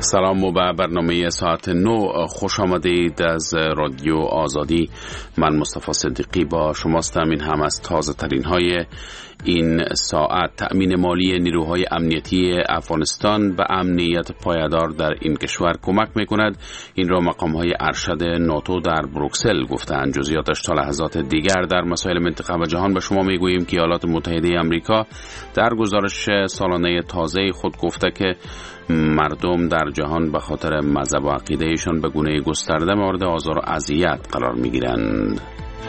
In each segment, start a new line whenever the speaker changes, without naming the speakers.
سلام و به برنامه ساعت 9 خوش آمدید از رادیو آزادی. من مصطفی صدیقی با شماستم. این هم از تازه ترین های این ساعت. تأمین مالی نیروهای امنیتی افغانستان به امنیت پایدار در این کشور کمک میکند. این را مقام های ارشد ناتو در بروکسل گفتند. جزئیاتش تا لحظات دیگر در مسائل منطقه و جهان به شما میگوییم که ایالات متحده آمریکا در گزارش سالانه تازه خود گفته که مردم در جهان به خاطر مذهب و عقیدهشان به گونه گسترده مورد آزار و اذیت قرار میگیرند.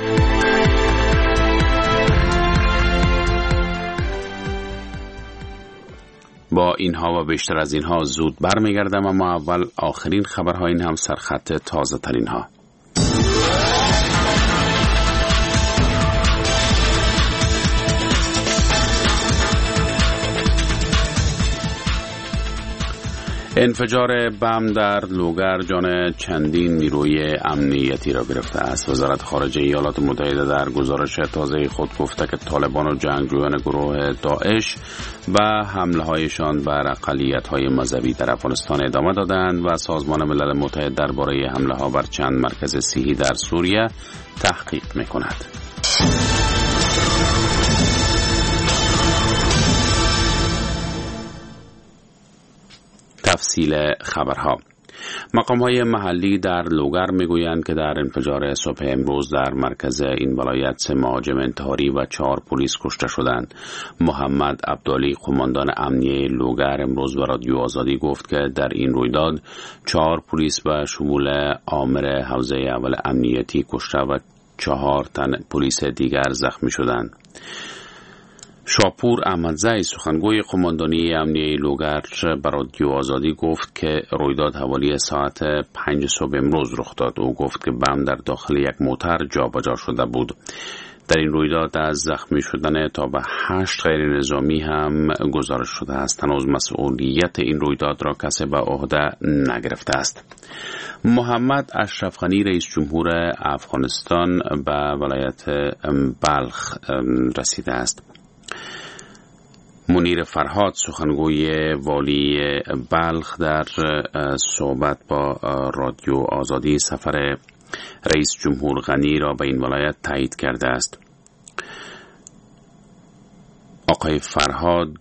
با اینها و بیشتر از اینها زود برمیگردم، اما اول آخرین خبرها، این هم سرخط تازه ترین ها. انفجار بم در لوگر جان چندین نیروی امنیتی را گرفته است. وزارت خارجه ایالات متحده در گزارش تازه خود گفته که طالبان و جنگجویان گروه داعش و حمله هایشان بر اقلیت‌های مذهبی در افغانستان ادامه دادند و سازمان ملل متحد درباره حمله ها بر چند مرکز صحی در سوریه تحقیق می‌کند. تفصیل خبرها. مقام‌های محلی در لوگر میگویند که در انفجار صبح امروز در مرکز این ولایت 3 مهاجم انتحاری و 4 پلیس کشته شدند. محمد عبدالی قماندان امنیه لوگر امروز به رادیو آزادی گفت که در این رویداد 4 پلیس به شمول آمر حوزه اول امنیتی کشته و 4 تن پلیس دیگر زخمی شدند. شاپور احمدزی سخنگوی قماندانی امنیه لوگر به رادیو آزادی گفت که رویداد حوالی ساعت 5 صبح امروز رخ داد. او گفت که بم در داخل یک موتر جابجا شده بود. در این رویداد از زخمی شدن تا به 8 غیر نظامی هم گزارش شده است. هنوز مسئولیت این رویداد را کسی به عهده نگرفته است. محمد اشرف غنی رئیس جمهور افغانستان به ولایت بلخ رسیده است. منیر فرهاد سخنگوی والی بلخ در صحبت با رادیو آزادی سفر رئیس جمهور غنی را به این ولایت تایید کرده است. آقای فرهاد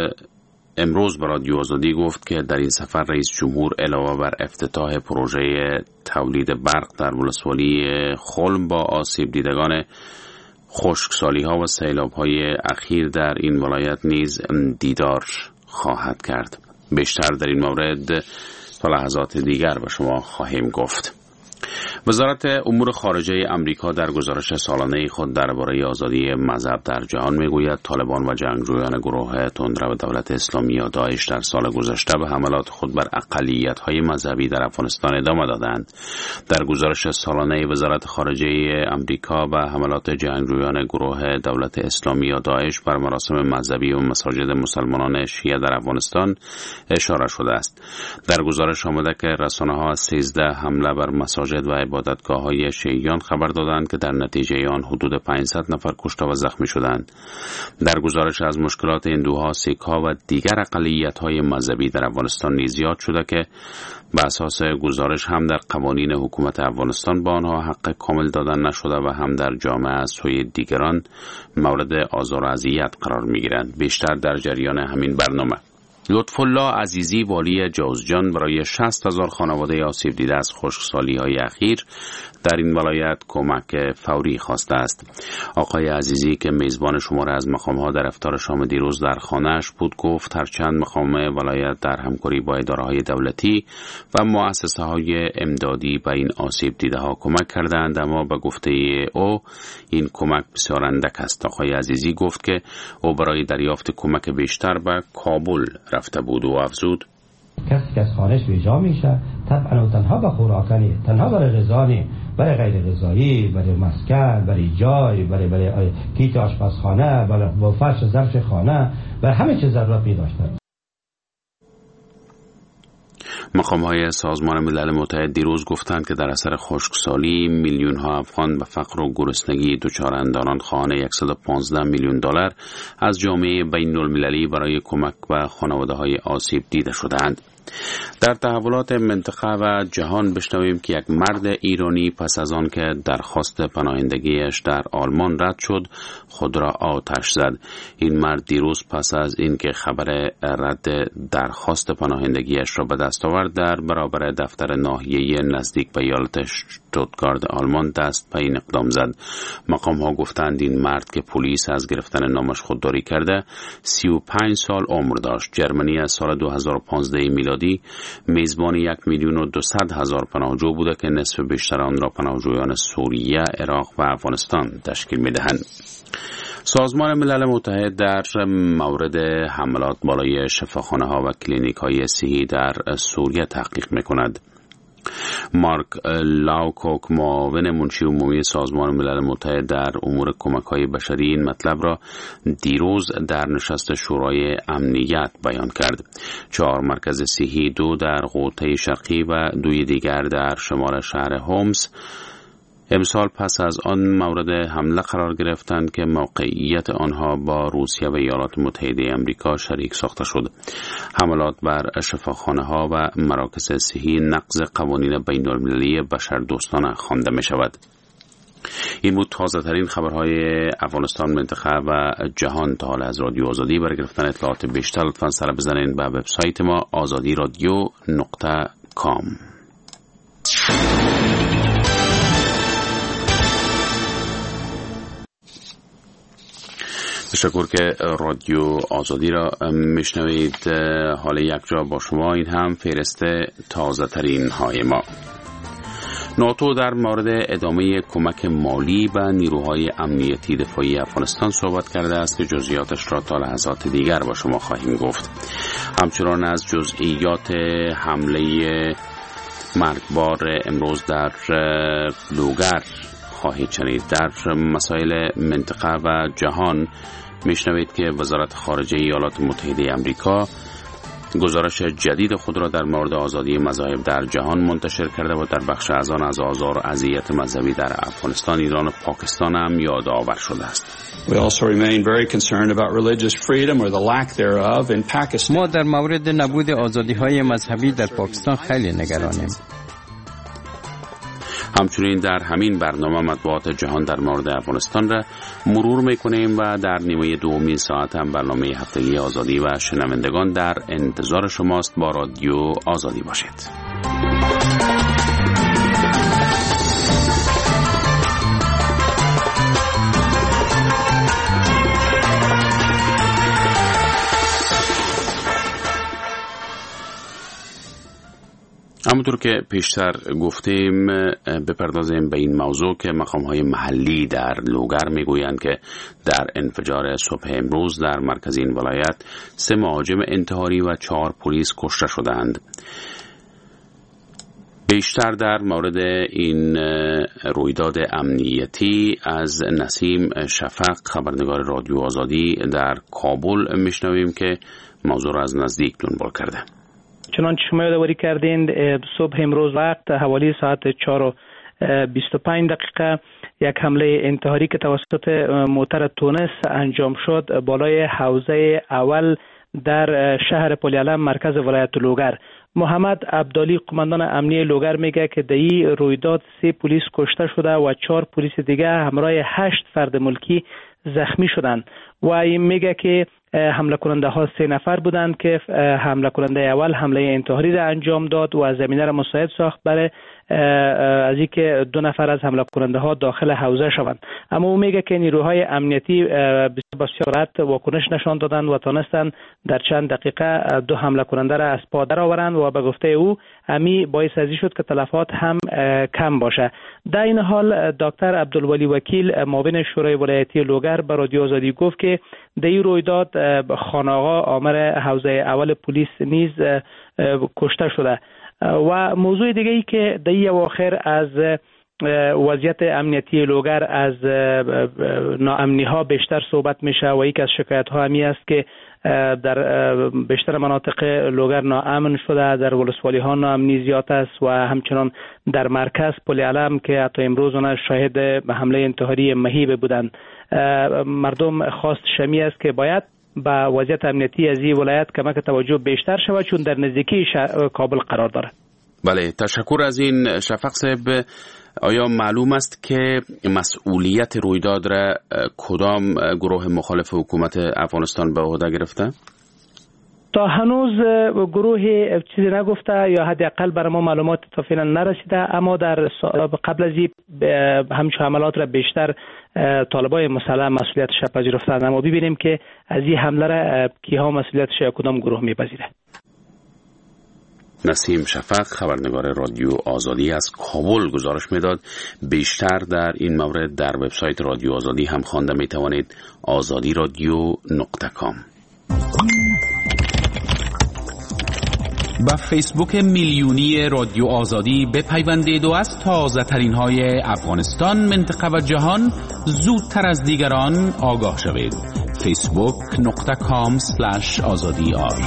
امروز به رادیو آزادی گفت که در این سفر رئیس جمهور علاوه بر افتتاح پروژه تولید برق در ولسوالی خلم با آسیب دیدگان خشکسالی ها و سیلاب های اخیر در این ولایت نیز دیدار خواهد کرد. بیشتر در این مورد تا لحظات دیگر به شما خواهیم گفت. وزارت امور خارجه امریکا در گزارش سالانه خود درباره آزادی مذهب در جهان میگوید طالبان و جنگجویان گروه تندرو دولت اسلامی یا داعش در سال گذشته به حملات خود بر اقلیت‌های مذهبی در افغانستان ادامه دادند. در گزارش سالانه وزارت خارجه امریکا به حملات جنگجویان گروه دولت اسلامی یا داعش بر مراسم مذهبی و مساجد مسلمانان شیعه در افغانستان اشاره شده است. در گزارش آمده که رسانه‌ها از 13 حمله بر مساجد و عبادتگاه‌های شیعیان خبر دادند که در نتیجه آن حدود 500 نفر کشته و زخمی شدند. در گزارش از مشکلات هندوها، سیک‌ها و دیگر اقلیت‌های مذهبی در افغانستان نیز یاد شده که به اساس گزارش هم در قوانین حکومت افغانستان با آنها حق کامل دادن نشده و هم در جامعه از سوی دیگران مورد آزار و اذیت قرار می‌گیرند. بیشتر در جریان همین برنامه. لطفالله عزیزی والی جوزجان برای 60,000 خانواده آسیب دیده از خشکسالی‌های اخیر در این ولایت کمک فوری خواسته است. آقای عزیزی که میزبان شماره از مقام‌ها در افطار شام دیروز در خانه‌اش بود گفت هرچند مقام ولایت در همکاری با اداره‌های دولتی و مؤسسه‌های امدادی به این آسیب دیده‌ها کمک کردند، اما به گفته او این کمک بسیار اندک است. آقای عزیزی گفت که او برای دریافت کمک بیشتر به کابل رفته بود و افزود
کسی که از خارج به جا میشه طبعا تنها به خوراکنی، تنها برای غذایی، برای غیر غذایی، برای مسکن، برای جای، برای کیت آشپزخانه، برای فرش ظرف خانه، برای همه چیز ضرورت داشتند.
مقام‌های سازمان ملل متحد دیروز گفتند که در اثر خشکسالی میلیون‌ها افغان به فقر و گرسنگی دچارند. آنان خواهان 115 میلیون دلار از جامعه بین‌المللی برای کمک به خانواده‌های آسیب دیده شدند. در تحولات منطقه و جهان بشنویم که یک مرد ایرانی پس از آن که درخواست پناهندگیش در آلمان رد شد خود را آتش زد. این مرد دیروز پس از اینکه خبر رد درخواست پناهندگیش را به دست آورد در برابر دفتر ناحیه‌ای نزدیک به ایالت شتوتگارت آلمان دست به این اقدام زد. مقام ها گفتند این مرد که پلیس از گرفتن نامش خودداری کرده 35 سال عمر داشت. جرمنی از سال 2015 میلادی میزبان 1,200,000 پناهجو بوده که نصف بیشتر آن را پناهجویان سوریه، عراق و افغانستان تشکیل می‌دهند. سازمان ملل متحد در مورد حملات بالای شفاخانه‌ها و کلینیک‌های صحی در سوریه تحقیق می‌کند. مارک لاوکوک، معاون منشی عمومی سازمان ملل متحد در امور کمک‌های بشری، این مطلب را دیروز در نشست شورای امنیت بیان کرد. 4 مرکز صحی، 2 در غوطه شرقی و 2 دیگر در شمال شهر هومس امسال پس از آن مورد حمله قرار گرفتند که موقعیت آنها با روسیه و ایالات متحده آمریکا شریک ساخته شد. حملات بر شفاخانه‌ها و مراکز صحی نقض قوانین بین‌المللی بشردوستانه خوانده می شود. این بود تازه ترین خبرهای افغانستان، منطقه و جهان تا حال از رادیو آزادی. برای گرفتن اطلاعات بیشتر لطفاً سر بزنید به وبسایت ما azadiradio.com. تشکر که رادیو آزادی را میشنوید. حال یک جا با شما، این هم فهرست تازه ترین های ما. ناتو در مورد ادامه کمک مالی به نیروهای امنیتی دفاعی افغانستان صحبت کرده است که جزئیاتش را تا لحظات دیگر با شما خواهیم گفت. همچنان از جزئیات حمله مرگبار امروز در لوگر خواهید شنید. در مسائل منطقه و جهان میشنوید که وزارت خارجه ایالات متحده آمریکا گزارش جدید خود را در مورد آزادی مذاهب در جهان منتشر کرده و در بخش از آن از آزار و اذیت مذهبی در افغانستان، ایران و پاکستان هم یادآور شده است.
ما در مورد نبود آزادی‌های مذهبی در پاکستان خیلی نگرانیم.
همچنین در همین برنامه مطبوعات جهان در مورد افغانستان را مرور میکنیم و در نیمه دومین ساعت هم برنامه هفتگی آزادی و شنوندگان در انتظار شماست. با رادیو آزادی باشید. همونطور که پیشتر گفتیم بپردازیم به این موضوع که مقام‌های محلی در لوگر میگویند که در انفجار صبح امروز در مرکز این ولایت 3 مهاجم انتحاری و 4 پلیس کشته شدند. بیشتر در مورد این رویداد امنیتی از نسیم شفق، خبرنگار رادیو آزادی در کابل میشنویم که موضوع را از نزدیک دنبال کرده.
چنانچه شما یادآوری کردین صبح امروز وقت حوالی ساعت 4:25 یک حمله انتحاری که توسط موتر تونس انجام شد بالای حوزه اول در شهر پلیعلم مرکز ولایت لوگر. محمد عبدالی قماندان امنیه لوگر میگه که در این رویداد 3 پلیس کشته شده و 4 پلیس دیگه همراه 8 فرد ملکی زخمی شدند و این میگه که حمله کننده ها 3 نفر بودند که حمله کننده اول حمله انتحاری را انجام داد و زمینه را مساعد ساخت برای از اینکه 2 نفر از حمله کننده ها داخل حوزه شوند. اما او میگه که نیروهای امنیتی با سرعت واکنش نشان دادند و تونستند در چند دقیقه 2 حمله کننده را از پا درآورند و به گفته او امی باعث ازی شد که تلفات هم کم باشه. در این حال دکتر عبدالولی وکیل معاون شورای ولایتی لوگر به رادیو آزادی گفت که در این رویداد خان آقا آمر حوزه اول پلیس نیز کشته شده. و موضوع دیگه ای که در این اواخر از وضعیت امنیتی لوگر از ناامنی ها بیشتر صحبت میشه و یک از شکایت ها همی است که در بیشتر مناطق لوگر ناامن شده، در ولسوالی ها ناامنی زیاد است و همچنان در مرکز پلیعلم که حتی امروز آنها شاهد حمله انتحاری مهیب بودند. مردم خواست شمی است که باید به وضعیت امنیتی از این ولایت کمک توجه بیشتر شود، چون در نزدیکی کابل قرار دارد.
بله، تشکر از این شفق صاحب. آیا معلوم است که مسئولیت رویداد را کدام گروه مخالف حکومت افغانستان به عهده گرفته؟
تا هنوز گروه چیزی نگفته یا حداقل برای ما معلومات تا فعلا نرسیده، اما در قبل از این همچون حملات را بیشتر طالبای مسلح مسئولیتش را پذیرفتند. اما ببینیم که از این حمله را کیها مسئولیتش یا کدام گروه میپذیره.
نسیم شفق، خبرنگار رادیو آزادی از کابل گزارش میداد. بیشتر در این مورد در وبسایت رادیو آزادی هم خوانده میتوانید، azadiradio.com.
با فیسبوک میلیونی رادیو آزادی بپیوندید و از تازه ترین های افغانستان، منطقه و جهان زودتر از دیگران آگاه شوید. facebook.com/azadi.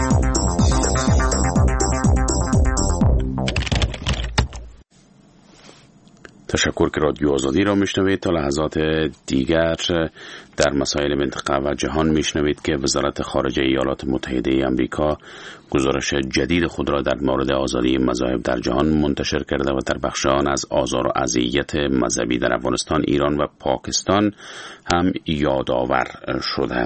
تشکر که رادیو آزادی را میشنوید. تا لحظات دیگر در مسائل منطقه و جهان میشنوید که وزارت خارجه ایالات متحده آمریکا گزارش جدید خود را در مورد آزادی مذاهب در جهان منتشر کرده و در بخش آن از آزار و اذیت مذهبی در افغانستان، ایران و پاکستان هم یادآور شده.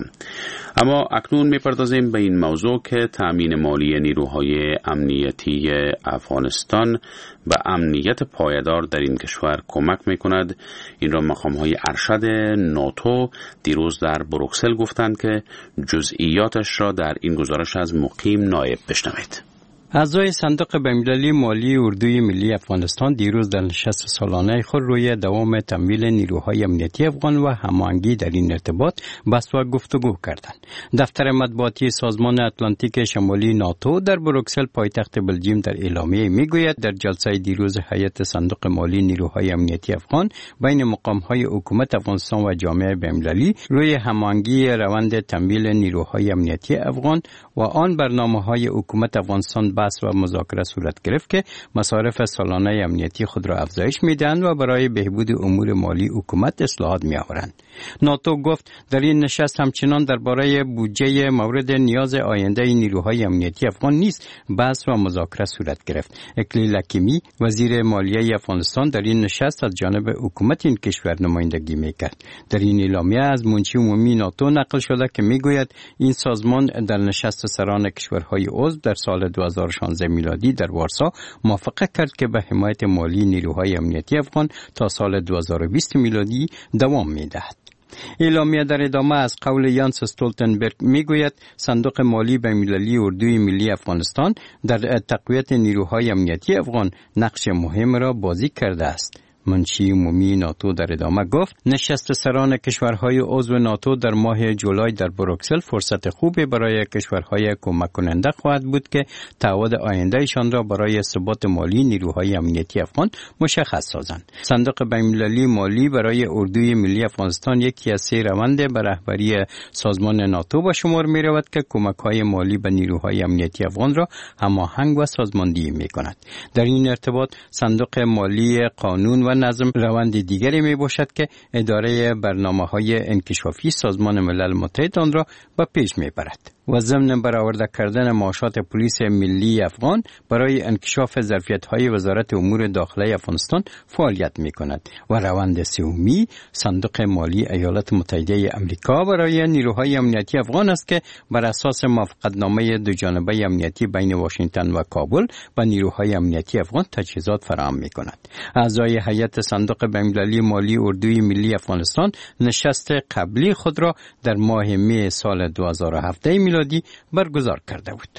اما اکنون میپردازیم به این موضوع که تأمین مالی نیروهای امنیتی افغانستان و امنیت پایدار در این کشور کمک میکند. این را مقام‌های ارشد ناتو دیروز در بروکسل گفتند که جزئیاتش را در این گزارش از مقیم نایب بشنوید.
اعضای صندوق بین‌المللی مالی اردوی ملی افغانستان دیروز در نشست سالانه خود روی دوام تمویل نیروهای امنیتی افغان و هماهنگی در این ارتباط بحث و گفتگو کردند. دفتر مطبوعاتی سازمان اتلانتیک شمالی ناتو در بروکسل پایتخت بلژیم در اعلامیه میگوید در جلسه دیروز هیئت صندوق مالی نیروهای امنیتی افغان بین مقام‌های حکومت افغانستان و جامعه بین‌المللی روی هماهنگی روند تمویل نیروهای امنیتی افغان و آن برنامه‌های حکومت افغانستان بحث و مذاکره صورت گرفت که مصارف سالانه امنیتی خود را افزایش میدهند و برای بهبود امور مالی حکومت اصلاحات می‌آورند. ناتو گفت در این نشست همچنان درباره بودجه مورد نیاز آینده نیروهای امنیتی افغان نیز بحث و مذاکره صورت گرفت. اکلیل حکیمی وزیر مالیه افغانستان در این نشست از جانب حکومت این کشور نمایندگی می‌کرد. در این اعلامیه از منشی عمومی ناتو نقل شده که میگوید این سازمان در نشست سران کشورهای عضو در سال 2016 میلادی در وارسا موافقت کرد که به حمایت مالی نیروهای امنیتی افغان تا سال 2020 میلادی دوام می‌دهد. اعلامیه در ادامه از قول یانس استولتنبرگ میگوید صندوق مالی بین‌المللی اردوی ملی افغانستان در تقویت نیروهای امنیتی افغان نقش مهم را بازی کرده است. منشی عمومی ناتو در ادامه گفت نشست سران کشورهای عضو ناتو در ماه جولای در بروکسل فرصت خوبی برای کشورهای کمک کننده خواهد بود که تعهد آیندهشان را برای ثبات مالی نیروهای امنیتی افغان مشخص سازند. صندوق بین‌المللی مالی برای اردوی ملی افغانستان یکی از 3 روند به رهبری سازمان ناتو به شمار می رود که کمک‌های مالی به نیروهای امنیتی افغان را هماهنگ و سازماندهی می‌کند. در این ارتباط صندوق مالی قانون و نظم روند دیگری می باشد که اداره برنامه‌های انکشافی سازمان ملل متحد آن را به پیش می برد و ضمن برآورده کردن معاشات پلیس ملی افغان برای انکشاف ظرفیت‌های وزارت امور داخلی افغانستان فعالیت می‌کند و روند سومی صندوق مالی ایالات متحده آمریکا برای نیروهای امنیتی افغان است که بر اساس موافقتنامه دوجانبه امنیتی بین واشنگتن و کابل به نیروهای امنیتی افغان تجهیزات فراهم می‌کند. اعضای هیئت صندوق بین‌المللی مالی اردوی ملی افغانستان نشست قبلی خود را در ماه می سال 2017 میلادی برگزار کرده بود.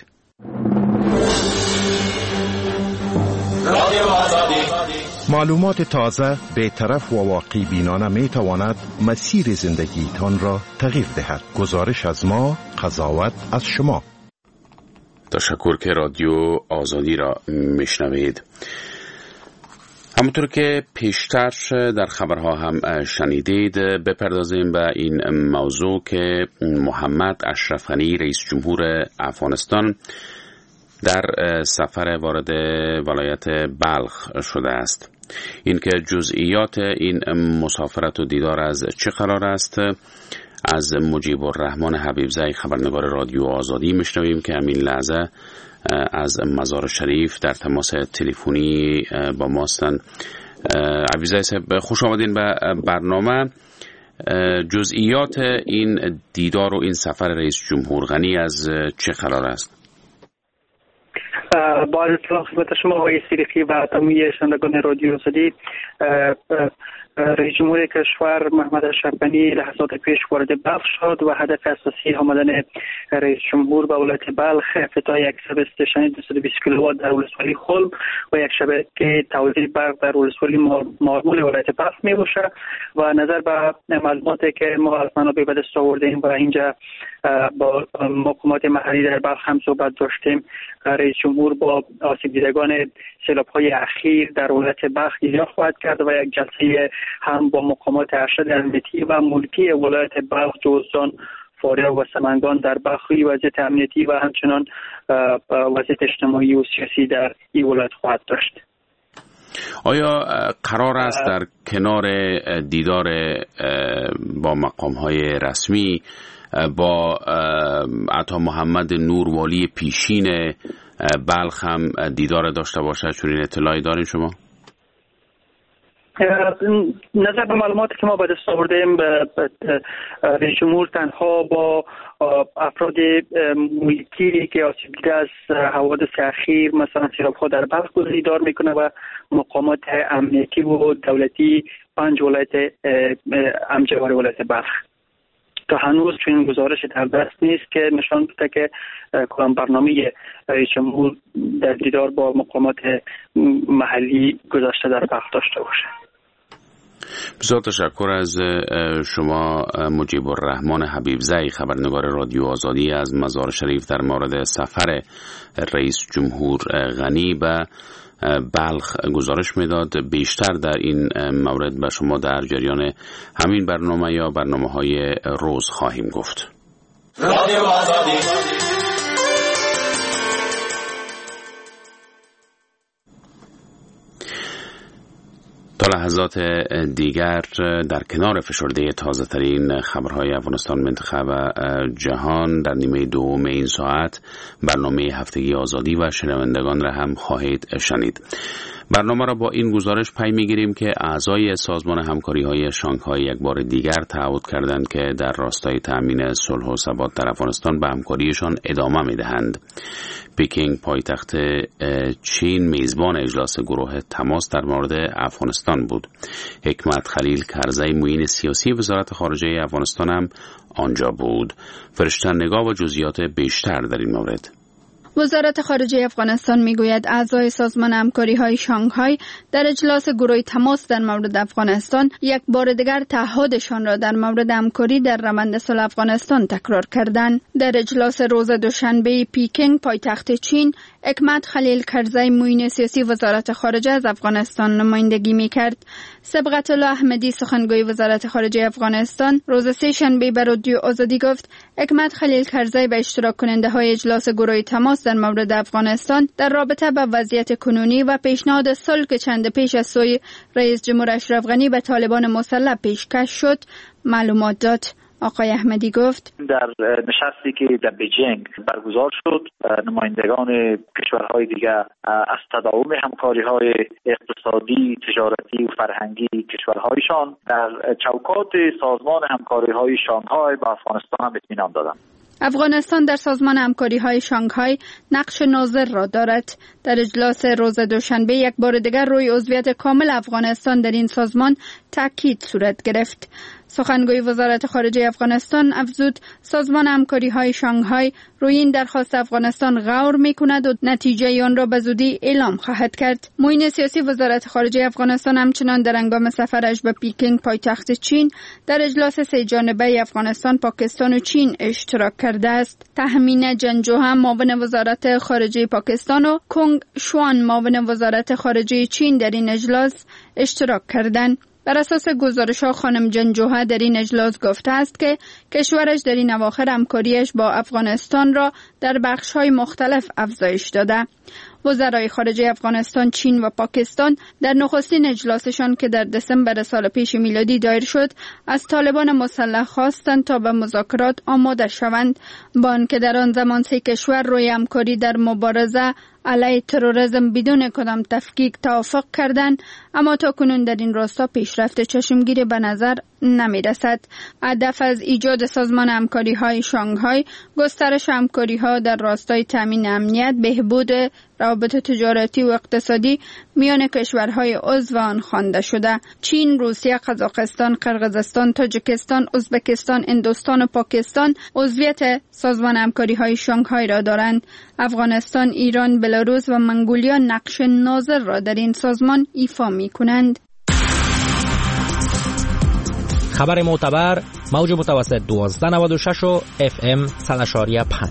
معلومات تازه، بی‌طرف و واقعی بینانه می تواند مسیر زندگیتان را تغییر دهد. گزارش از ما، قضاوت از شما.
تشکر که رادیو آزادی را میشنوید. همونطور که پیشتر در خبرها هم شنیدید، بپردازیم به این موضوع که محمد اشرف غنی رئیس جمهور افغانستان در سفر وارد ولایت بلخ شده است. این که جزئیات این مسافرت و دیدار از چه قرار است، از مجیب الرحمن حبیبزئی خبرنگار رادیو آزادی میشنویم که همین لحظه از مزار شریف در تماس تلفنی با ما هستند. حبیبزئی صاحب خوش آمدین به برنامه. جزئیات این دیدار و این سفر رئیس جمهور غنی از چه قرار است؟
با سلام خدمت شما آقای صدیقی و تمامی شنوندگان رادیو آزادی. رئیس جمهور کشور محمد اشرف غنی لحظات پیش وارد بلخ شد و هدف اساسی آمدن رئیس جمهور به ولایت بلخ افتتاح یک سبستیشن 220 کیلووات در ولسوالی خلم و یک شبکه تولید برق در ولسوالی مارمول ولایت بلخ می باشد و نظر به معلوماتی که ما از منابع به دست آوردیم و اینجا با مقامات محلی در بلخ هم صحبت داشتیم، رئیس جمهور با آسیب دیدگان سیلاب‌های اخیر در ولایت بلخ دیدار خواهد کرد و یک جلسه هم با مقامات ارشد امنیتی و ملکی ولایت بلخ جوزجان، فاریاب و سمنگان در بلخ روی وضعیت امنیتی و همچنان وضعیت اجتماعی و سیاسی در این ولایت خواهد داشت.
آیا قرار است در کنار دیدار با مقام‌های رسمی با عطا محمد نور والی پیشین بلخ هم دیدار داشته باشد؟ چون اطلاعی دارین شما؟
نظر به معلوماتی که ما به دست آوردیم، رئیس جمهور تنها با افراد ملکی که آسیب دیده از حوادث اخیر مثلا سیلاب‌ها در بلخ دیدار میکنه و مقامات امنیتی و دولتی 5 ولایت امجوار ولایت بلخ. تا هنوز چون گزارش در دست نیست که نشان بده که کدام برنامه رئیس جمهور در دیدار با مقامات محلی گذشته در بلخ داشته باشه.
بسیار تشکر از شما مجیب الرحمن حبیبزئی خبرنگار رادیو آزادی از مزار شریف در مورد سفر رئیس جمهور غنی به بلخ گزارش میداد. بیشتر در این مورد به شما در جریان همین برنامه یا برنامه‌های روز خواهیم گفت. رادیو آزادی. تا لحظات دیگر در کنار فشرده تازه ترین خبرهای افغانستان، منطقه و جهان در نیمه دوم این ساعت برنامه هفتگی آزادی و شنوندگان را هم خواهید شنید. برنامه را با این گزارش پی می‌گیریم که اعضای سازمان همکاری‌های شانگهای یک بار دیگر تعهد کردند که در راستای تأمین صلح و ثبات در افغانستان به همکاریشان ادامه می‌دهند. پکینگ پایتخت چین میزبان اجلاس گروه تماس در مورد افغانستان بود. حکمت خلیل کرزی معین سیاسی وزارت خارجه افغانستان هم آنجا بود. فرشته نگاه و جزئیات بیشتر در این مورد.
وزارت خارجه افغانستان میگوید اعضای سازمان همکاری‌های شانگهای در اجلاس گروه تماس در مورد افغانستان یک بار دیگر تعهدشان را در مورد همکاری در روند صلح افغانستان تکرار کردند. در اجلاس روز دوشنبه پکینگ پایتخت چین، حکمت خلیل کرزی معین سیاسی وزارت خارجه از افغانستان نمایندگی میکرد. سبقت الله احمدی سخنگوی وزارت خارجه افغانستان روز سه‌شنبه به رادیو آزادی گفت حکمت خلیل کرزی به اشتراک کننده های اجلاس گروه تماس در مورد افغانستان در رابطه با وضعیت کنونی و پیشنهاد صلح که چند پیش از سوی رئیس جمهور اشرف غنی به طالبان مسلح پیشکش شد معلومات داد. آقای احمدی گفت
در نشستی که در بیجینگ برگزار شد، نمایندگان کشورهای دیگر از تداوم همکاری‌های اقتصادی، تجارتی و فرهنگی کشورهایشان در چوکات سازمان همکاری‌های شانگهای به افغانستان هم اطمینان دادند.
افغانستان در سازمان همکاری‌های شانگهای نقش ناظر را دارد. در اجلاس روز دوشنبه یک بار دیگر روی عضویت کامل افغانستان در این سازمان تاکید صورت گرفت. سخنگوی وزارت خارجه افغانستان افزود سازمان همکاری‌های شانگهای روی این درخواست افغانستان غور می‌کند و نتیجه آن را به زودی اعلام خواهد کرد. معین سیاسی وزارت خارجه افغانستان همچنان در هنگام سفرش به پکینگ پایتخت چین در اجلاس سه جانبه افغانستان، پاکستان و چین اشتراک کرده است. تهمین جنجوهم معاون وزارت خارجه پاکستان و کنگ شوان معاون وزارت خارجه چین در این اجلاس اشتراک کردند. بر اساس گزارش‌ها خانم جنجوها در این اجلاس گفته است که کشورش در این اواخر همکاریش با افغانستان را در بخش‌های مختلف افزایش داده. وزرای خارجه افغانستان، چین و پاکستان در نخستین اجلاسشان که در دسامبر سال پیش میلادی دایر شد، از طالبان مسلح خواستند تا به مذاکرات آماده شوند، با آنکه در آن زمان سه کشور روی همکاری در مبارزه علیه تروریسم بدون کدام تفکیک توافق کردند، اما تا کنون در این راستا پیشرفت چشمگیری به نظر نمی رسد. هدف از ایجاد سازمان همکاری های شانگهای گسترش همکاری ها در راستای تامین امنیت، بهبود روابط تجارتی و اقتصادی میان کشورهای عضو آن خوانده شده. چین، روسیه، قزاقستان، قرقیزستان، تاجیکستان، ازبکستان، هندوستان و پاکستان عضویت سازمان همکاری های شانگهای را دارند. افغانستان، ایران، بلاروس و منگولیا نقش ناظر را در این سازمان ایفا می کنند.
خبر معتبر، موج متوسط 1296 و FM 100.5.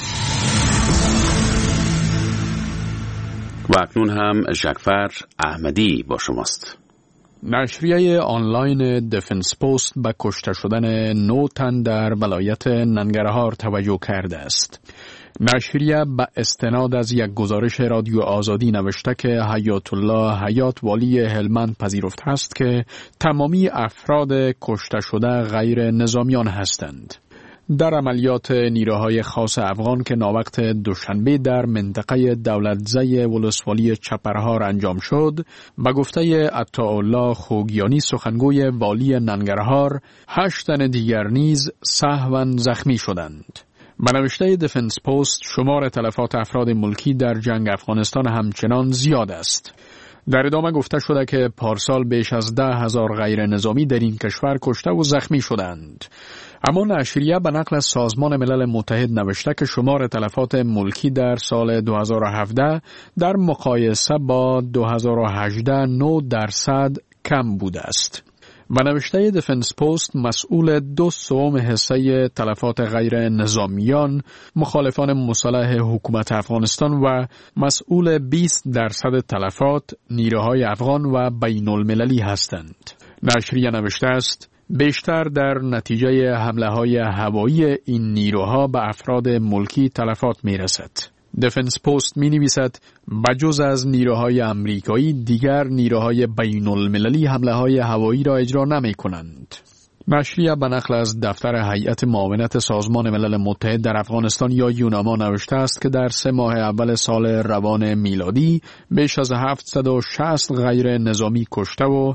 و اکنون هم شکفر احمدی با شماست.
نشریه آنلاین دفنس پست به کشته شدن 9 تن در ولایت ننگرهار توجه کرده است. نشریه به استناد از یک گزارش رادیو آزادی نوشته که حیات الله حیات والی هلمند پذیرفته است که تمامی افراد کشته شده غیر نظامیان هستند. در عملیات نیروهای خاص افغان که ناوقت دوشنبه در منطقه دولتزای ولسوالی چپرهار انجام شد، به گفته عطاالله خوگیانی سخنگوی والی ننگرهار، 8 تن دیگر نیز سهواً زخمی شدند. به نوشته دفنس پست، شمار تلفات افراد ملکی در جنگ افغانستان همچنان زیاد است. در ادامه گفته شده که پارسال بیش از 10,000 غیر نظامی در این کشور کشته و زخمی شدند. اما نشریه به نقل از سازمان ملل متحد نوشته که شمار تلفات ملکی در سال 2017 در مقایسه با 2018 9% کم بوده است. و نوشته دفنس پست، مسئول 2/3 حصه تلفات غیر نظامیان، مخالفان مسلح حکومت افغانستان و مسئول 20% تلفات نیروهای افغان و بین المللی هستند. نشریه نوشته است بیشتر در نتیجه حمله های هوایی این نیروها به افراد ملکی تلفات می رسد. دفنس پست می نویسد بجز از نیروهای امریکایی دیگر نیروهای بین المللی حمله های هوایی را اجرا نمی کنند. نشریه به نقل از دفتر هیئت معاونت سازمان ملل متحد در افغانستان یا یوناما نوشته است که در 3 ماه اول سال روان میلادی بیش از 760 غیر نظامی کشته و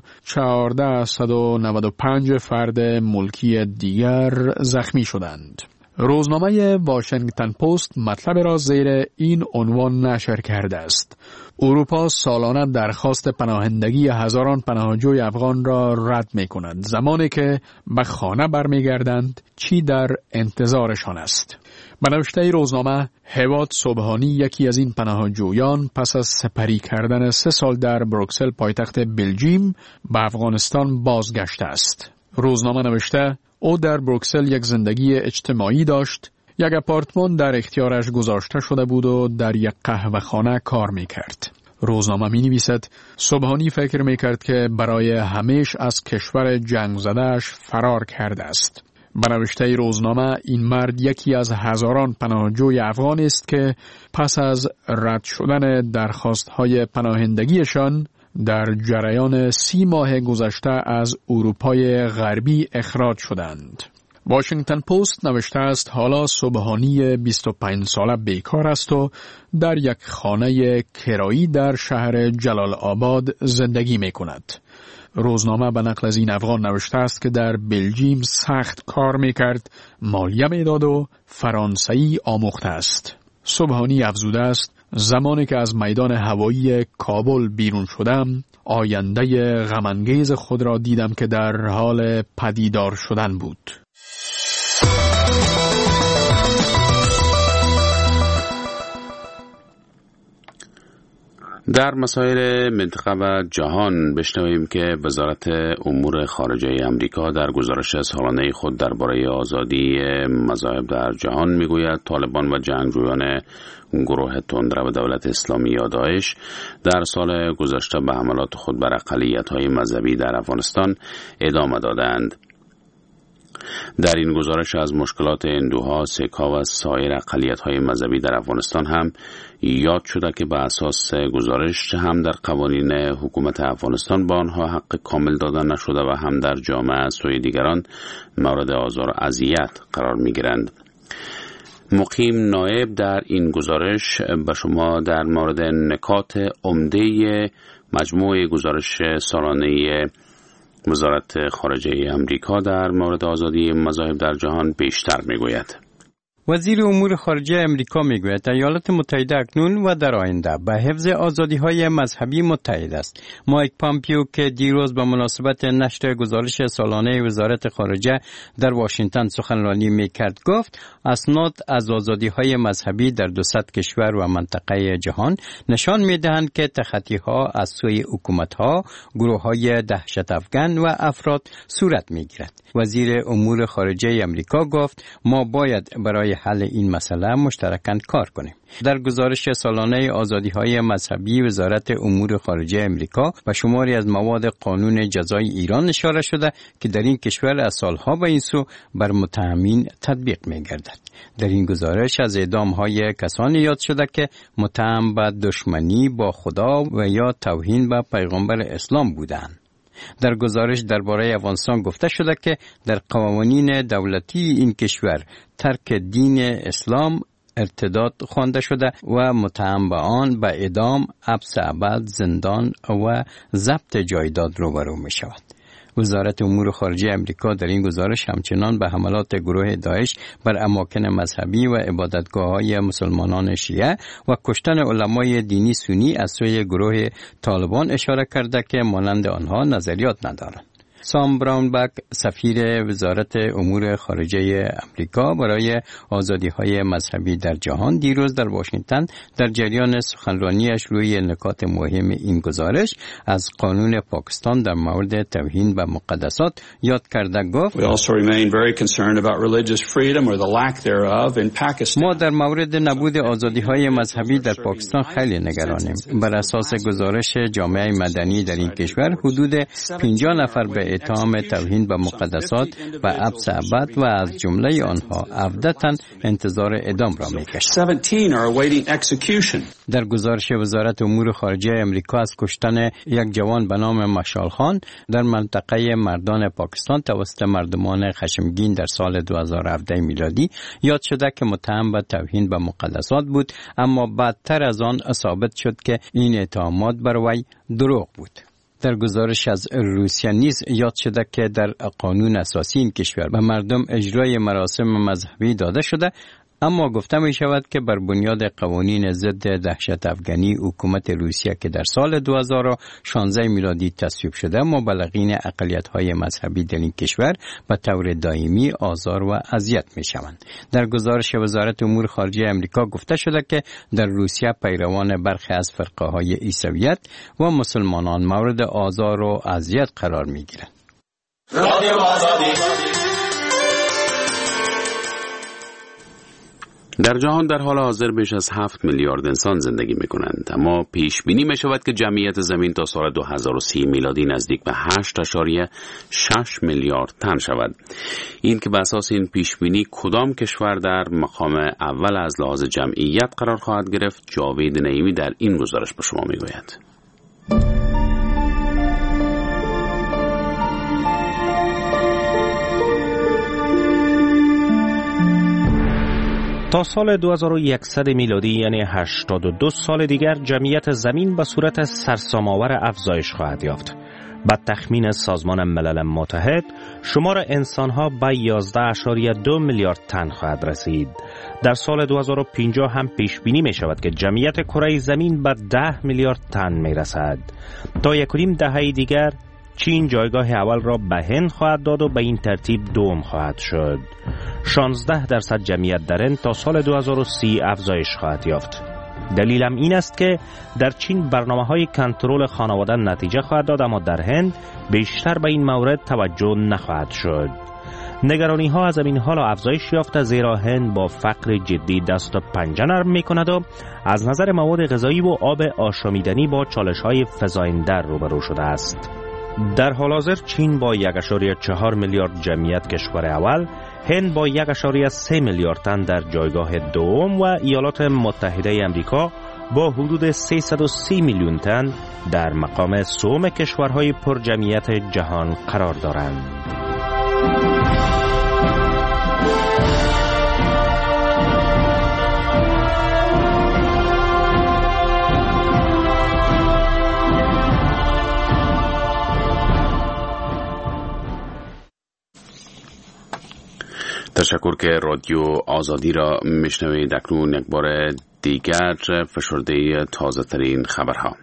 1495 فرد ملکی دیگر زخمی شدند. روزنامه واشنگتن پست مطلب را زیر این عنوان نشر کرده است: اروپا سالانه درخواست پناهندگی هزاران پناهجوی افغان را رد می کند، زمانی که به خانه برمیگردند چی در انتظارشان است. به نوشته روزنامه، هواد صبحانی یکی از این پناهجویان پس از سپری کردن 3 سال در بروکسل پایتخت بلژیم به افغانستان بازگشته است. روزنامه نوشته او در بروکسل یک زندگی اجتماعی داشت، یک آپارتمان در اختیارش گذاشته شده بود و در یک قهوه‌خانه کار می‌کرد. روزنامه می‌نویسد صبحانی فکر می‌کرد که برای همیشه از کشور جنگ زده‌اش فرار کرده است. به نوشته روزنامه، این مرد یکی از هزاران پناهجوی افغان است که پس از رد شدن درخواست‌های پناهندگیشان در جریان 30 ماه گذشته از اروپای غربی اخراج شدند. واشنگتن پست نوشته است حالا صبحانی 25 ساله بیکار است و در یک خانه کرایی در شهر جلال آباد زندگی می کند. روزنامه به نقل از این افغان نوشته است که در بلژیم سخت کار می کرد، مالیه می داد و فرانسوی آموخته است. صبحانی افزوده است زمانی که از میدان هوایی کابل بیرون شدم، آینده غم‌انگیز خود را دیدم که در حال پدیدار شدن بود.
در مسائل منطقه و جهان بشنویم که وزارت امور خارجه امریکا در گزارش سالانه خود درباره آزادی مذاهب در جهان میگوید طالبان و جنگجویان گروه تندرو دولت اسلامی یا داعش در سال گذشته به حملات خود بر اقلیت‌های مذهبی در افغانستان ادامه دادند. در این گزارش از مشکلات هندوها، سیک‌ها و سایر اقلیت‌های مذهبی در افغانستان هم یاد شده که به اساس گزارش هم در قوانین حکومت افغانستان با آنها حق کامل داده نشده و هم در جامعه از سوی دیگران مورد آزار و اذیت قرار می‌گیرند. مقیم نایب در این گزارش به شما در مورد نکات عمده مجموعه گزارش سالانه وزارت خارجه امریکا در مورد آزادی مذاهب در جهان بیشتر میگوید.
وزیر امور خارجه امریکا میگوید ایالات متحده اکنون و در آینده به حفظ آزادی‌های مذهبی متحد است. مایک پامپیو که دیروز به مناسبت نشر گزارش سالانه وزارت خارجه در واشنگتن سخنرانی میکرد گفت اسناد از آزادی‌های مذهبی در 200 کشور و منطقه جهان نشان میدهند که تخطی‌ها از سوی حکومت‌ها، گروه‌های دهشت افکن و افراد صورت میگیرد. وزیر امور خارجه امریکا گفت ما باید برای حل این مسئله مشترکاً کار کنیم. در گزارش سالانه آزادی‌های مذهبی وزارت امور خارجه امریکا به شماری از مواد قانون جزای ایران اشاره شده که در این کشور از سالها به این سو بر متهمین تطبیق می‌گردد. در این گزارش از اعدام‌های کسانی یاد شده که متهم به دشمنی با خدا و یا توهین به پیغمبر اسلام بودند. در گزارش درباره افغانستان گفته شده که در قوانین دولتی این کشور ترک دین اسلام ارتداد خوانده شده و متهم به آن به اعدام، حبس ابد، زندان و ضبط جایداد روبرو می شود. وزارت امور خارجه امریکا در این گزارش همچنان به حملات گروه داعش بر اماکن مذهبی و عبادتگاه‌های مسلمانان شیعه و کشتن علمای دینی سنی از سوی گروه طالبان اشاره کرده که مانند آنها نظریات ندارند. سام براونبک سفیر وزارت امور خارجه امریکا برای آزادی‌های مذهبی در جهان دیروز در واشنگتن در جریان سخنرانیش روی نکات مهم این گزارش از قانون پاکستان در مورد توهین به مقدسات یاد کرده گفت ما در مورد نبود آزادی‌های مذهبی در پاکستان خیلی نگرانیم. بر اساس گزارش جامعه مدنی در این کشور حدود 50 نفر به اتهام توهین به مقدسات و حبس ابد و از جمله آنها 17 تن انتظار اعدام را می‌کشند. در گزارش وزارت امور خارجه امریکا از کشتن یک جوان به نام مشال خان در منطقه مردان پاکستان توسط مردمان خشمگین در سال 2017 میلادی یاد شده که متهم به توهین به مقدسات بود، اما بعدتر از آن ثابت شد که این اتهامات بر وی دروغ بود. در گزارش از روسیه نیز یاد شده که در قانون اساسی این کشور به مردم اجرای مراسم مذهبی داده شده، اما گفته می شود که بر بنیاد قوانین ضد دهشت افغانی حکومت روسیه که در سال 2016 میلادی تصویب شده مبلغین اقلیت‌های مذهبی در این کشور به طور دائمی آزار و اذیت می شوند. در گزارش وزارت امور خارجه امریکا گفته شده که در روسیه پیروان برخی از فرقه‌های عیسویت و مسلمانان مورد آزار و اذیت قرار می گیرند.
در جهان در حال حاضر بیش از 7 میلیارد انسان زندگی می کنند، اما پیش بینی می شود که جمعیت زمین تا سال 2030 میلادی نزدیک به 8.6 میلیارد تن شود. این که به اساس این پیش بینی کدام کشور در مقام اول از لحاظ جمعیت قرار خواهد گرفت، جاوید نعیمی در این گزارش به شما می گوید.
تا سال 2100 میلادی یعنی 82 سال دیگر جمعیت زمین به صورت سرسام‌آور افزایش خواهد یافت. با تخمین سازمان ملل متحد شمار انسان‌ها به 11.2 میلیارد تن خواهد رسید. در سال 2050 هم پیش بینی می شود که جمعیت کره زمین به 10 میلیارد تن می رسد. تا 1.5 دهه دیگر چین جایگاه اول را به هند خواهد داد و به این ترتیب دوم خواهد شد. 16% جمعیت در هند تا سال 2030 افزایش خواهد یافت. دلیلم این است که در چین برنامه‌های کنترل خانواده نتیجه خواهد داد، اما در هند بیشتر به این مورد توجه نخواهد شد. نگرانی ها از این حال افزایش یافته، زیرا هند با فقر جدی دست و پنجه نرم می‌کند و از نظر مواد غذایی و آب آشامیدنی با چالش‌های فزاینده روبرو شده است. در حال حاضر چین با 1.4 میلیارد جمعیت کشور اول، هند با 1.3 میلیارد تن در جایگاه دوم و ایالات متحده امریکا با حدود 330 میلیون تن در مقام سوم کشورهای پرجمعیت جهان قرار دارند.
تشکر که رادیو آزادی را میشنوید. اکنون یک بار دیگر فشرده تازه ترین خبرها.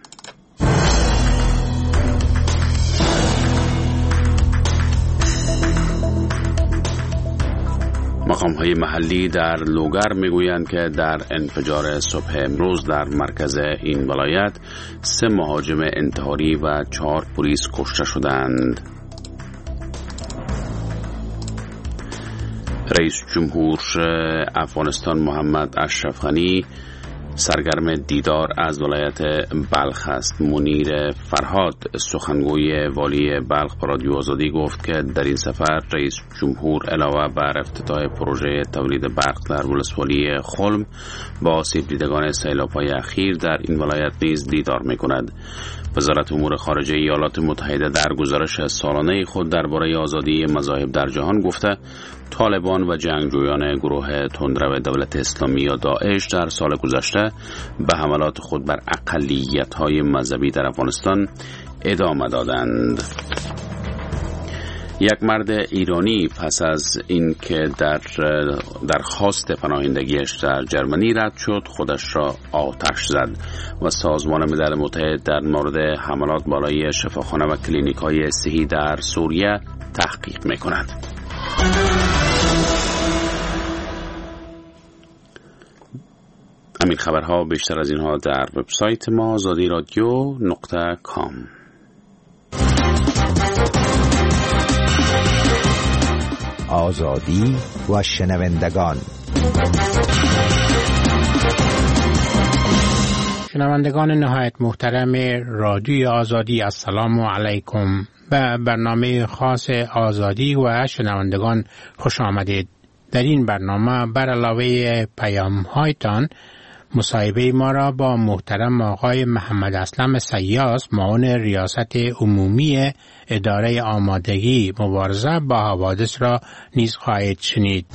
مقام‌های محلی در لوگر میگویند که در انفجار صبح امروز در مرکز این ولایت 3 مهاجم انتحاری و 4 پلیس کشته شدند. رئیس جمهور افغانستان محمد اشرف غنی سرگرم دیدار از ولایت بلخ است. منیر فرهاد سخنگوی والی بلخ به رادیو آزادی گفت که در این سفر رئیس جمهور علاوه بر افتتاح پروژه تولید برق در ولسوالی خلم با آسیب دیدگان سیلاب‌های اخیر در این ولایت نیز دیدار می‌کند. وزارت امور خارجه ایالات متحده در گزارش سالانه خود درباره آزادی مذاهب در جهان گفته طالبان و جنگجویان گروه تندرو دولت اسلامی یا داعش در سال گذشته به حملات خود بر اقلیت‌های مذهبی در افغانستان ادامه دادند. یک مرد ایرانی پس از اینکه در درخواست پناهندگیش در جرمنی رد شد خودش را آتش زد و سازمان ملل متحد در مورد حملات بالای شفاخانه و کلینیک‌های صحی در سوریه تحقیق می‌کند. همین خبرها بیشتر از اینها در وبسایت ما azadiradio.com.
آزادی و شنوندگان.
شنوندگان نهایت محترم رادیو آزادی، السلام علیکم. به برنامه خاص آزادی و شنوندگان خوش آمدید. در این برنامه بر علاوه پیام‌هایتان مصاحبه ما را با محترم آقای محمد اسلم سیاس، معاون ریاست عمومی اداره آمادگی مبارزه با حوادث را نیز خواهید شنید.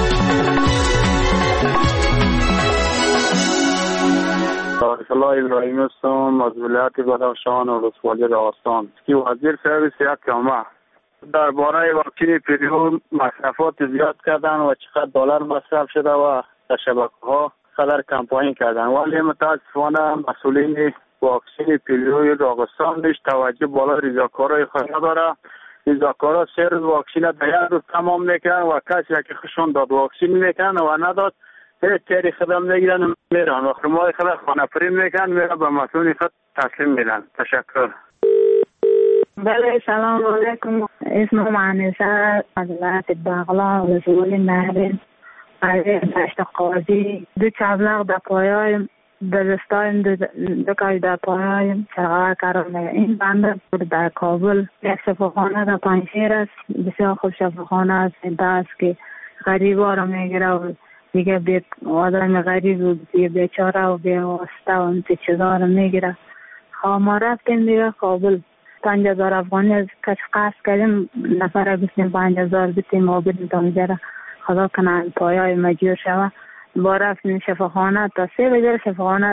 الله ابراهیم هستم از ولایت بدخشان و ولسوالی راستان که وزیر صاحب صحت جامعه درباره واکسن پولیو مصرفات زیاد کردن و چقدر دلار مصرف شده و در شبکه‌ها قدر کمپاین کردن، ولی متاسفانه مسئولین واکسن پولیو داغستان نیش توجه بالا ریزاکارای خود نداره. ریزاکارا 3 روز واکسن در 1 روز تمام میکنن و کسی که خودشون داد واکسن میکنن و نداد هیچ تری خدم نگیرن میرن و خرمای خود خانه پرین میکنن میرن به مسئولین خود تسلیم میدن. تشکر.
بله سلام علیکم. اسمم انیسه از ولایت بغلان ولسوالی نهرین علی دشت قاضی. 2 چبلغ در پایای دستایم دو کاری در پایای شرقه قرار میگه. این بنده در کابل یک شفاخانه در پنجشیر است. بسیار خوب شفاخانه است. این است که غریب ها را میگیره و دیگه آدم غریب و بیچاره و بیواسطه و این چیزا را میگیره. ما رفتیم دیگه کابل 50,000 افغانی از کش قصد کردیم، نفره بسیم 50,000 بسیم و بدیم تا میجره خدا کنه پایای مجبور شوه. با رفتیم شفاخانه تا 3 بجه شفاخانه